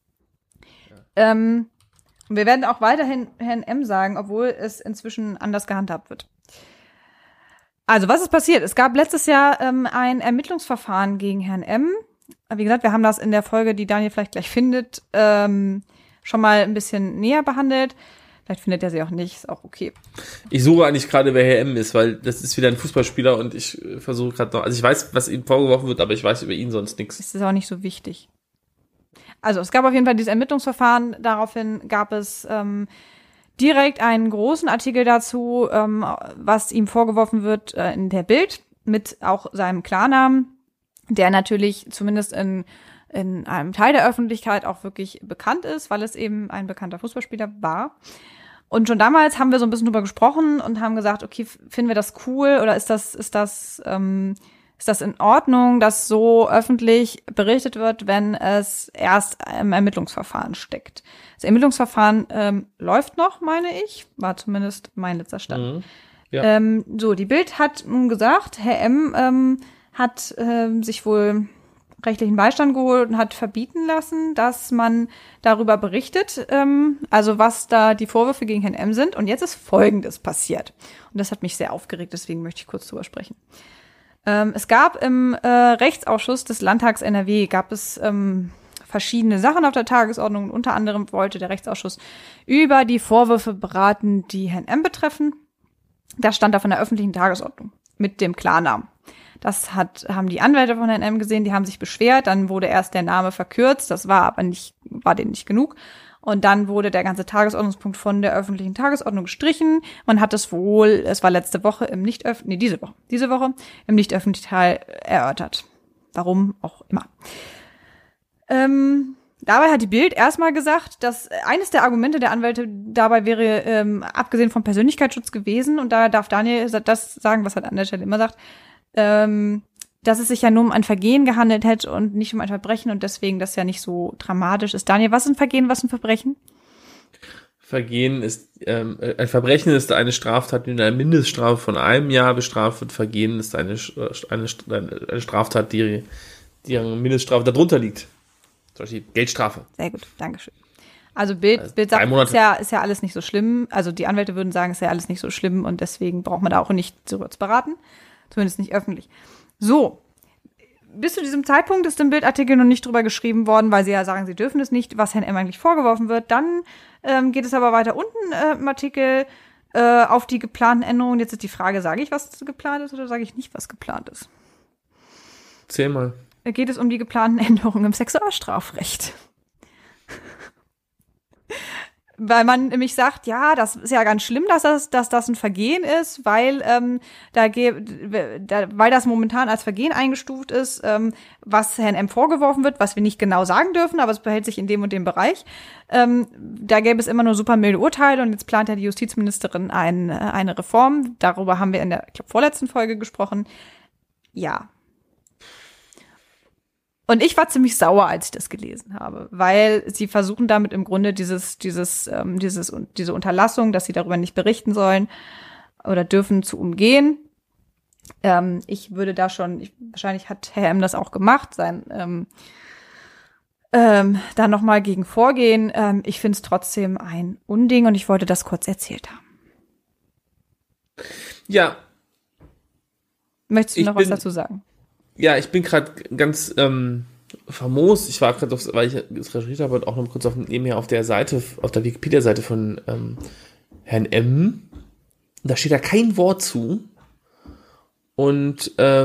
Ja. Und wir werden auch weiterhin Herrn M. sagen, obwohl es inzwischen anders gehandhabt wird. Also, was ist passiert? Es gab letztes Jahr ein Ermittlungsverfahren gegen Herrn M. Wie gesagt, wir haben das in der Folge, die Daniel vielleicht gleich findet, schon mal ein bisschen näher behandelt. Vielleicht findet er sie auch nicht, ist auch okay. Ich suche eigentlich gerade, wer Herr M. ist, weil das ist wieder ein Fußballspieler und ich versuche gerade noch, also ich weiß, was ihm vorgeworfen wird, aber ich weiß über ihn sonst nichts. Das ist auch nicht so wichtig. Also es gab auf jeden Fall dieses Ermittlungsverfahren, daraufhin gab es direkt einen großen Artikel dazu, was ihm vorgeworfen wird in der Bild, mit auch seinem Klarnamen, der natürlich zumindest in einem Teil der Öffentlichkeit auch wirklich bekannt ist, weil es eben ein bekannter Fußballspieler war. Und schon damals haben wir so ein bisschen drüber gesprochen und haben gesagt, okay, finden wir das cool oder ist das in Ordnung, dass so öffentlich berichtet wird, wenn es erst im Ermittlungsverfahren steckt? Das Ermittlungsverfahren läuft noch, meine ich, war zumindest mein letzter Stand. Ja. Die Bild hat nun gesagt, Herr M. Hat sich wohl rechtlichen Beistand geholt und hat verbieten lassen, dass man darüber berichtet, also was da die Vorwürfe gegen Herrn M. sind. Und jetzt ist Folgendes passiert. Und das hat mich sehr aufgeregt, deswegen möchte ich kurz drüber sprechen. Es gab im Rechtsausschuss des Landtags NRW, gab es verschiedene Sachen auf der Tagesordnung. Unter anderem wollte der Rechtsausschuss über die Vorwürfe beraten, die Herrn M. betreffen. Das stand auf einer öffentlichen Tagesordnung mit dem Klarnamen. Das haben die Anwälte von Herrn M. gesehen, die haben sich beschwert, dann wurde erst der Name verkürzt, das war denen nicht genug. Und dann wurde der ganze Tagesordnungspunkt von der öffentlichen Tagesordnung gestrichen. Man hat es war letzte Woche diese Woche im nicht öffentlichen Teil erörtert. Warum auch immer. Dabei hat die Bild erstmal gesagt, dass eines der Argumente der Anwälte dabei wäre, abgesehen vom Persönlichkeitsschutz gewesen, und da darf Daniel das sagen, was er an der Stelle immer sagt, dass es sich ja nur um ein Vergehen gehandelt hätte und nicht um ein Verbrechen und deswegen das ja nicht so dramatisch ist. Daniel, was ist ein Vergehen, was ist ein Verbrechen? Ein Verbrechen ist eine Straftat, die mit einer Mindeststrafe von 1 Jahr bestraft wird. Vergehen ist eine Straftat, deren Mindeststrafe darunter liegt. Zum Beispiel Geldstrafe. Sehr gut, Dankeschön. Also Bild sagt, ist ja alles nicht so schlimm. Also die Anwälte würden sagen, ist ja alles nicht so schlimm und deswegen braucht man da auch nicht drüber zu beraten. Zumindest nicht öffentlich. So, bis zu diesem Zeitpunkt ist im Bildartikel noch nicht drüber geschrieben worden, weil sie ja sagen, sie dürfen es nicht, was Herrn M. eigentlich vorgeworfen wird. Dann geht es aber weiter unten im Artikel auf die geplanten Änderungen. Jetzt ist die Frage, sage ich, was geplant ist oder sage ich nicht, was geplant ist? Erzähl mal. Da geht es um die geplanten Änderungen im Sexualstrafrecht. Weil man nämlich sagt, ja, das ist ja ganz schlimm, dass das ein Vergehen ist, weil weil das momentan als Vergehen eingestuft ist, was Herrn M. vorgeworfen wird, was wir nicht genau sagen dürfen, aber es behält sich in dem und dem Bereich. Da gäbe es immer nur super milde Urteile und jetzt plant ja die Justizministerin eine Reform. Darüber haben wir in der, ich glaube, vorletzten Folge gesprochen. Ja. Und ich war ziemlich sauer, als ich das gelesen habe, weil sie versuchen damit im Grunde diese Unterlassung, dass sie darüber nicht berichten sollen oder dürfen, zu umgehen. Ich würde da wahrscheinlich hat Herr M. das auch gemacht, da nochmal gegen vorgehen. Ich finde es trotzdem ein Unding und ich wollte das kurz erzählt haben. Ja. Möchtest du noch was dazu sagen? Ja, ich bin gerade ganz famos. Ich war gerade, weil ich es recherchiert habe, auch noch kurz nebenher auf der Seite, auf der Wikipedia-Seite von Herrn M. Da steht da kein Wort zu. Und das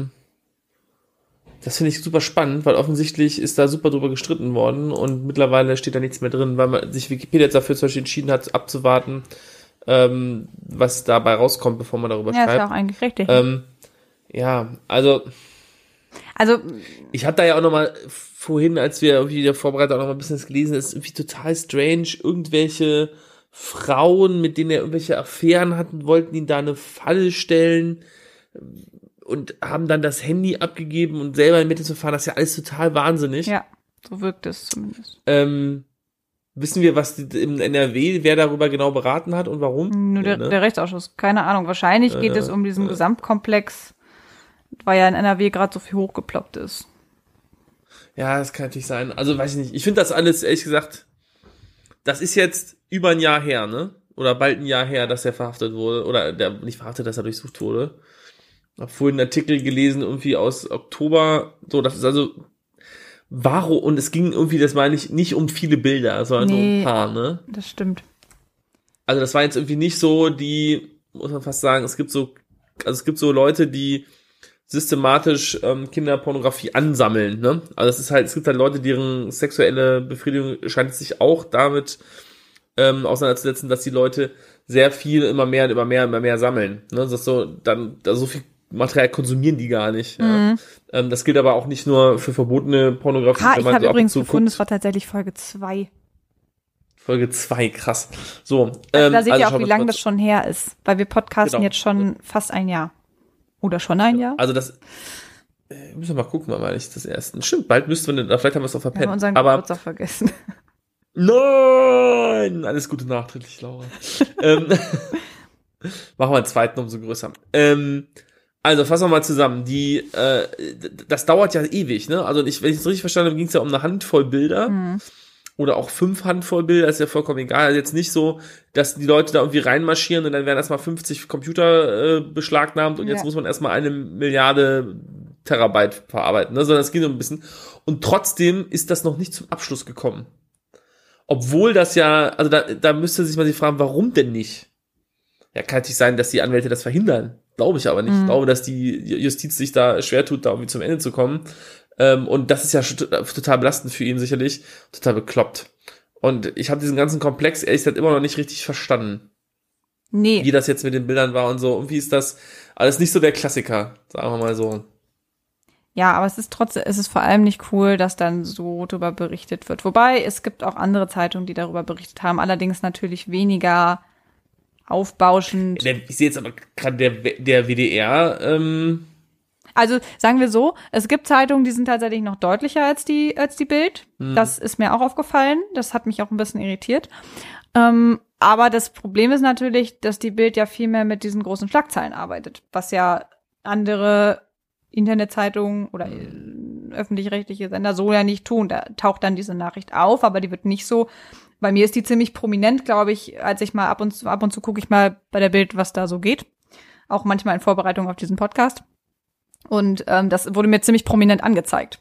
finde ich super spannend, weil offensichtlich ist da super drüber gestritten worden und mittlerweile steht da nichts mehr drin, weil man sich Wikipedia jetzt dafür zum Beispiel entschieden hat, abzuwarten, was dabei rauskommt, bevor man darüber schreibt. Ja, ist auch eigentlich richtig. Ja, also ich habe da ja auch noch mal vorhin, als wir irgendwie der Vorbereitung auch noch mal ein bisschen das gelesen, ist irgendwie total strange, irgendwelche Frauen, mit denen er irgendwelche Affären hatten, wollten ihn da eine Falle stellen und haben dann das Handy abgegeben und selber in die Mitte zu fahren. Das ist ja alles total wahnsinnig. Ja, so wirkt es zumindest. Wissen wir, was im NRW, wer darüber genau beraten hat und warum? Nur der Rechtsausschuss, keine Ahnung. Wahrscheinlich geht es um diesen Gesamtkomplex, weil ja in NRW gerade so viel hochgeploppt ist. Ja, das kann natürlich sein. Also weiß ich nicht. Ich finde das alles, ehrlich gesagt, das ist jetzt über ein Jahr her, ne? Oder bald ein Jahr her, dass er verhaftet wurde. Oder nicht verhaftet, dass er durchsucht wurde. Ich habe vorhin einen Artikel gelesen, irgendwie aus Oktober. So, das ist also warum, und es ging irgendwie, das meine ich, nicht um viele Bilder, sondern nur um ein paar, ne? Das stimmt. Also das war jetzt irgendwie nicht so muss man fast sagen, es gibt so Leute, die systematisch Kinderpornografie ansammeln, ne? Also es gibt halt Leute, deren sexuelle Befriedigung scheint sich auch damit auseinanderzusetzen, dass die Leute sehr viel immer mehr sammeln, ne? Das ist so viel Material konsumieren die gar nicht. Ja. Das gilt aber auch nicht nur für verbotene Pornografie. Ich habe übrigens gefunden, es war tatsächlich Folge 2. Folge 2, krass. So, da seht ihr auch, wie lange das schon her ist, weil wir podcasten jetzt schon fast ein Jahr. Oder schon ein Jahr? Also das müssen wir mal gucken, wann ich das erste. Stimmt, bald müssten wir, vielleicht haben wir es auch verpennt. Wir haben unseren Geburtstag vergessen. Nein! Alles Gute nachträglich, Laura. Machen wir einen zweiten, umso größer. Also fassen wir mal zusammen. Das dauert ja ewig, ne? Also wenn ich es richtig verstanden habe, ging es ja um eine Handvoll Bilder. Oder auch 5 Handvoll Bilder, ist ja vollkommen egal. Also jetzt nicht so, dass die Leute da irgendwie reinmarschieren und dann werden erstmal 50 Computer beschlagnahmt und jetzt muss man erstmal 1 Milliarde Terabyte verarbeiten, ne? Sondern es ging so ein bisschen. Und trotzdem ist das noch nicht zum Abschluss gekommen. Obwohl das ja, also da müsste sich mal die fragen, warum denn nicht? Ja, kann natürlich sein, dass die Anwälte das verhindern. Glaube ich aber nicht. Ich glaube, dass die Justiz sich da schwer tut, da irgendwie zum Ende zu kommen. Und das ist ja total belastend für ihn sicherlich. Total bekloppt. Und ich habe diesen ganzen Komplex ehrlich gesagt immer noch nicht richtig verstanden. Nee. Wie das jetzt mit den Bildern war und so. Und wie ist das alles nicht so der Klassiker, sagen wir mal so. Ja, aber es ist vor allem nicht cool, dass dann so darüber berichtet wird. Wobei, es gibt auch andere Zeitungen, die darüber berichtet haben. Allerdings natürlich weniger aufbauschend. Ich sehe jetzt aber gerade der WDR. Also sagen wir so, es gibt Zeitungen, die sind tatsächlich noch deutlicher als die Bild. Das ist mir auch aufgefallen. Das hat mich auch ein bisschen irritiert. Aber das Problem ist natürlich, dass die Bild ja viel mehr mit diesen großen Schlagzeilen arbeitet, was ja andere Internetzeitungen oder öffentlich-rechtliche Sender so ja nicht tun. Da taucht dann diese Nachricht auf, aber die wird nicht so. Bei mir ist die ziemlich prominent, glaube ich, als ich mal ab und zu gucke ich mal bei der Bild, was da so geht. Auch manchmal in Vorbereitung auf diesen Podcast. Und das wurde mir ziemlich prominent angezeigt.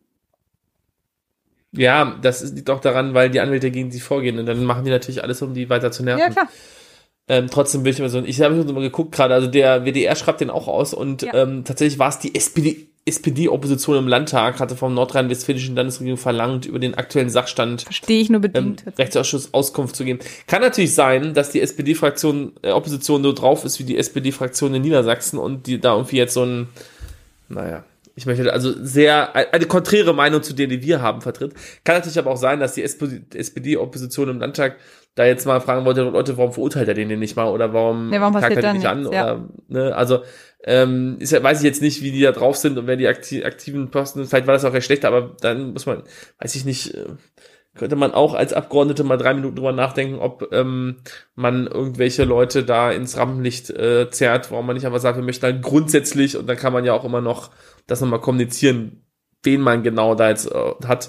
Ja, das liegt auch daran, weil die Anwälte gegen sie vorgehen und dann machen die natürlich alles, um die weiter zu nerven. Ja, klar. Trotzdem will ich immer so, ich habe mal geguckt gerade, also der WDR schreibt den auch aus und tatsächlich war es die SPD-Opposition im Landtag, hatte vom nordrhein-westfälischen Landesregierung verlangt, über den aktuellen Sachstand Verstehe ich nur bedingt. Rechtsausschuss Auskunft zu geben. Kann natürlich sein, dass die SPD-Fraktion, Opposition so drauf ist wie die SPD-Fraktion in Niedersachsen und die da irgendwie jetzt so ein, ich möchte also eine konträre Meinung zu der, die wir haben, vertritt. Kann natürlich aber auch sein, dass die SPD-Opposition im Landtag da jetzt mal fragen wollte, Leute, warum verurteilt er den nicht mal oder warum klagt er den nicht an? Oder, ne, also weiß ich jetzt nicht, wie die da drauf sind und wer die aktiven Posten sind. Vielleicht war das auch recht schlecht, aber dann muss man, weiß ich nicht, könnte man auch als Abgeordnete mal 3 Minuten drüber nachdenken, ob man irgendwelche Leute da ins Rampenlicht zerrt, warum man nicht einfach sagt, wir möchten halt grundsätzlich, und dann kann man ja auch immer noch das nochmal kommunizieren, wen man genau da jetzt hat.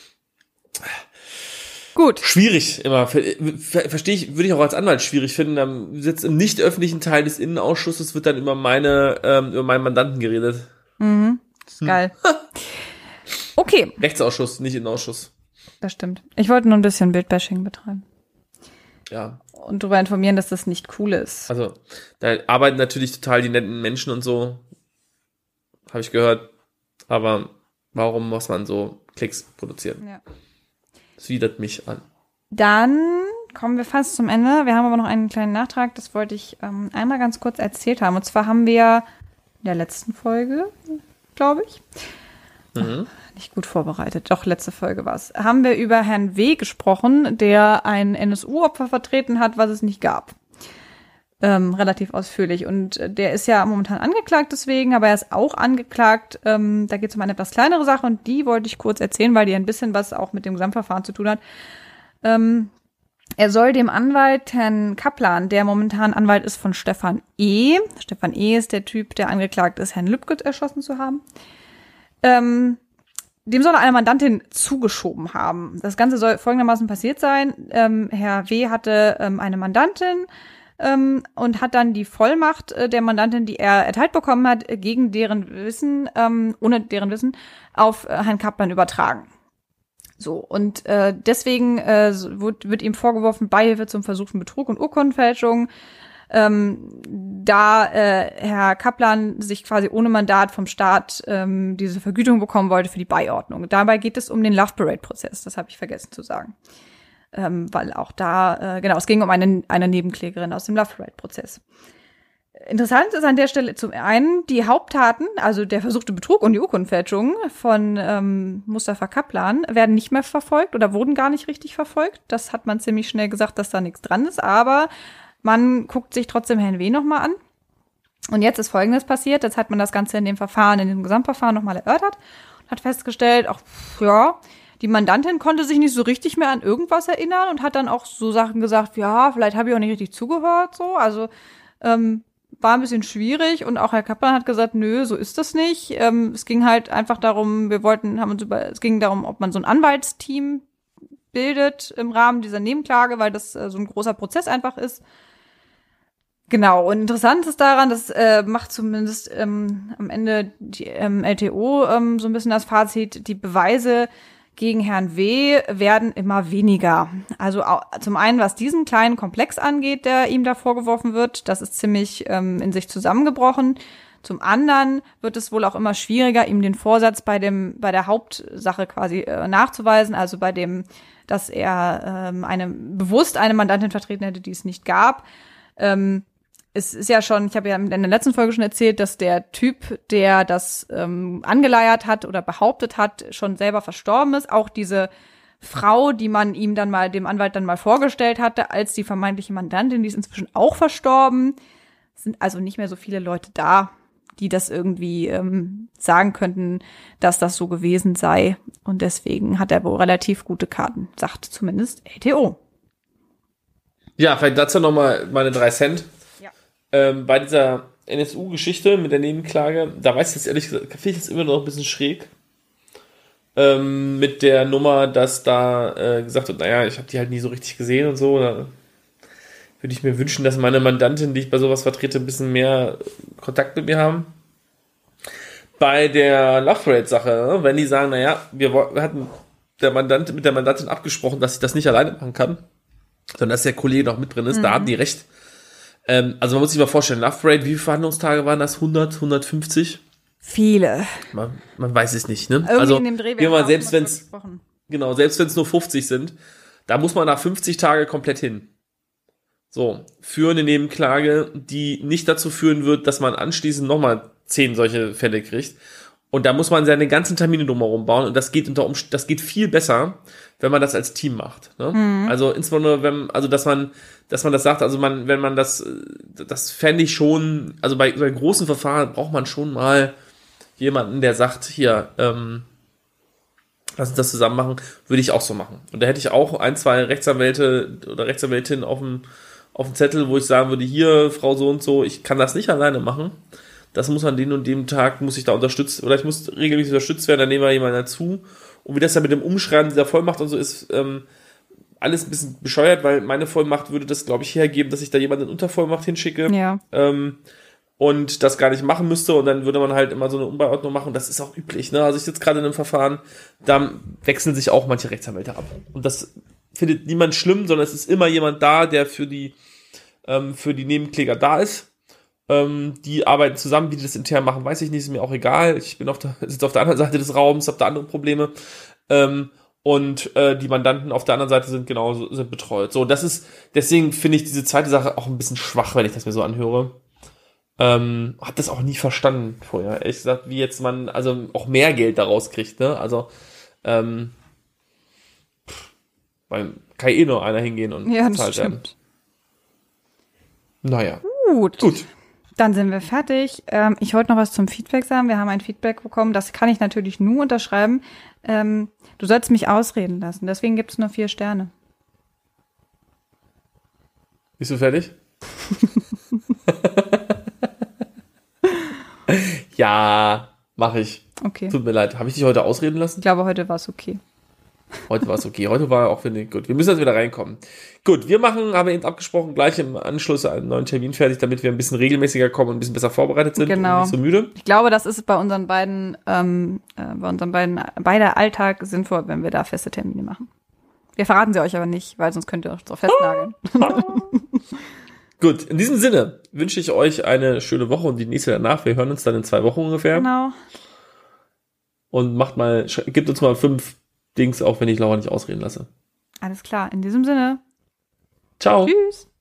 Gut. Schwierig immer. Verstehe ich, würde ich auch als Anwalt schwierig finden. Dann sitzt im nicht öffentlichen Teil des Innenausschusses, wird dann über meinen Mandanten geredet. Mhm. Das ist geil. Okay. Rechtsausschuss, nicht Innenausschuss. Das stimmt. Ich wollte nur ein bisschen Bildbashing betreiben. Ja. Und darüber informieren, dass das nicht cool ist. Also, da arbeiten natürlich total die netten Menschen und so. Habe ich gehört. Aber warum muss man so Klicks produzieren? Ja. Das widert mich an. Dann kommen wir fast zum Ende. Wir haben aber noch einen kleinen Nachtrag. Das wollte ich einmal ganz kurz erzählt haben. Und zwar haben wir in der letzten Folge, glaube ich, nicht gut vorbereitet, doch letzte Folge war es, haben wir über Herrn W. gesprochen, der ein NSU-Opfer vertreten hat, was es nicht gab. Relativ ausführlich. Und der ist ja momentan angeklagt deswegen, aber er ist auch angeklagt. Da geht es um eine etwas kleinere Sache und die wollte ich kurz erzählen, weil die ein bisschen was auch mit dem Gesamtverfahren zu tun hat. Er soll dem Anwalt, Herrn Kaplan, der momentan Anwalt ist von Stefan E. Stefan E. ist der Typ, der angeklagt ist, Herrn Lübke erschossen zu haben. Dem soll er eine Mandantin zugeschoben haben. Das Ganze soll folgendermaßen passiert sein. Herr W. hatte eine Mandantin, und hat dann die Vollmacht der Mandantin, die er erteilt bekommen hat, gegen deren Wissen, ohne deren Wissen, auf Herrn Kaplan übertragen. So, und deswegen wird ihm vorgeworfen, Beihilfe zum versuchten Betrug und Urkundenfälschung, da Herr Kaplan sich quasi ohne Mandat vom Staat diese Vergütung bekommen wollte für die Beiordnung. Dabei geht es um den Love Parade-Prozess, das habe ich vergessen zu sagen. Weil auch da, es ging um eine Nebenklägerin aus dem Love Parade-Prozess. Interessant ist an der Stelle zum einen die Haupttaten, also der versuchte Betrug und die Urkundenfälschung von Mustafa Kaplan, werden nicht mehr verfolgt oder wurden gar nicht richtig verfolgt. Das hat man ziemlich schnell gesagt, dass da nichts dran ist, aber man guckt sich trotzdem Herrn W. nochmal an. Und jetzt ist Folgendes passiert, jetzt hat man das Ganze in dem Gesamtverfahren nochmal erörtert und hat festgestellt, die Mandantin konnte sich nicht so richtig mehr an irgendwas erinnern und hat dann auch so Sachen gesagt, ja, vielleicht habe ich auch nicht richtig zugehört, so. Also war ein bisschen schwierig und auch Herr Kaplan hat gesagt, nö, so ist das nicht. Es ging halt einfach darum, es ging darum, ob man so ein Anwaltsteam bildet im Rahmen dieser Nebenklage, weil das so ein großer Prozess einfach ist. Genau, und interessant ist daran, das macht zumindest am Ende die LTO so ein bisschen das Fazit, die Beweise gegen Herrn W. werden immer weniger. Also zum einen, was diesen kleinen Komplex angeht, der ihm da vorgeworfen wird, das ist ziemlich in sich zusammengebrochen. Zum anderen wird es wohl auch immer schwieriger, ihm den Vorsatz bei der Hauptsache quasi nachzuweisen, also bei dem, dass er bewusst eine Mandantin vertreten hätte, die es nicht gab. Es ist ja schon, ich habe ja in der letzten Folge schon erzählt, dass der Typ, der das angeleiert hat oder behauptet hat, schon selber verstorben ist. Auch diese Frau, die man ihm dem Anwalt dann mal vorgestellt hatte, als die vermeintliche Mandantin, die ist inzwischen auch verstorben. Es sind also nicht mehr so viele Leute da, die das irgendwie sagen könnten, dass das so gewesen sei. Und deswegen hat er wohl relativ gute Karten, sagt zumindest LTO. Ja, vielleicht dazu nochmal meine 3 Cent. Bei dieser NSU-Geschichte mit der Nebenklage, da weiß ich jetzt ehrlich gesagt, finde ich das immer noch ein bisschen schräg. Mit der Nummer, dass da gesagt wird, ich habe die halt nie so richtig gesehen und so. Da würde ich mir wünschen, dass meine Mandantin, die ich bei sowas vertrete, ein bisschen mehr Kontakt mit mir haben. bei der Love Parade-Sache, ne? Wenn die sagen, naja, wir hatten mit der Mandantin abgesprochen, dass ich das nicht alleine machen kann, sondern dass der Kollege noch mit drin ist, da haben die recht. Also man muss sich mal vorstellen, Love Parade, wie viele Verhandlungstage waren das? 100, 150? Viele. Man weiß es nicht, ne? Irgendwie Also, in dem Dreh selbst wenn es nur 50 sind, da muss man nach 50 Tage komplett hin. So, für eine Nebenklage, die nicht dazu führen wird, dass man anschließend nochmal 10 solche Fälle kriegt. Und da muss man seine ganzen Termine drumherum bauen. Und das geht das geht viel besser, wenn man das als Team macht. Ne? Also insbesondere, dass man das sagt, also wenn man das fände ich schon, also bei großen Verfahren braucht man schon mal jemanden, der sagt, hier, lass uns das zusammen machen, würde ich auch so machen. Und da hätte ich auch 1, 2 Rechtsanwälte oder Rechtsanwältinnen auf dem Zettel, wo ich sagen würde, hier, Frau so und so, ich kann das nicht alleine machen. Das muss an dem und dem Tag, muss ich da unterstützt, oder ich muss regelmäßig unterstützt werden, dann nehmen wir jemanden dazu. Und wie das dann mit dem Umschreiben dieser Vollmacht und so ist, alles ein bisschen bescheuert, weil meine Vollmacht würde das, glaube ich, hergeben, dass ich da jemanden in Untervollmacht hinschicke. Ja. Und das gar nicht machen müsste und dann würde man halt immer so eine Umbauordnung machen. Das ist auch üblich, ne? Also ich sitze gerade in einem Verfahren, da wechseln sich auch manche Rechtsanwälte ab. Und das findet niemand schlimm, sondern es ist immer jemand da, der für die Nebenkläger da ist. Die arbeiten zusammen, wie die das intern machen, weiß ich nicht, ist mir auch egal. Ich bin sitze auf der anderen Seite des Raums, habe da andere Probleme. Und die Mandanten auf der anderen Seite sind betreut. So, deswegen finde ich diese zweite Sache auch ein bisschen schwach, wenn ich das mir so anhöre. Hab das auch nie verstanden vorher. Ehrlich gesagt, wie jetzt man also auch mehr Geld daraus kriegt, ne? Also, weil kann eh nur einer hingehen und bezahlt werden. Naja. Gut. Dann sind wir fertig. Ich wollte noch was zum Feedback sagen. Wir haben ein Feedback bekommen. Das kann ich natürlich nur unterschreiben. Du sollst mich ausreden lassen. Deswegen gibt es nur 4 Sterne. Bist du fertig? Ja, mache ich. Okay. Tut mir leid. Habe ich dich heute ausreden lassen? Ich glaube, heute war es okay. Heute war es okay. Heute war auch, finde ich, gut. Wir müssen jetzt wieder reinkommen. Gut, haben wir eben abgesprochen, gleich im Anschluss einen neuen Termin fertig, damit wir ein bisschen regelmäßiger kommen und ein bisschen besser vorbereitet sind und nicht so müde. Ich glaube, das ist bei unseren beiden beider Alltag sinnvoll, wenn wir da feste Termine machen. Wir verraten sie euch aber nicht, weil sonst könnt ihr euch drauf festnageln. Gut, in diesem Sinne wünsche ich euch eine schöne Woche und die nächste danach. Wir hören uns dann in 2 Wochen ungefähr. Genau. Und gebt uns mal 5 Dings, auch wenn ich Laura nicht ausreden lasse. Alles klar, in diesem Sinne. Ciao. Tschüss.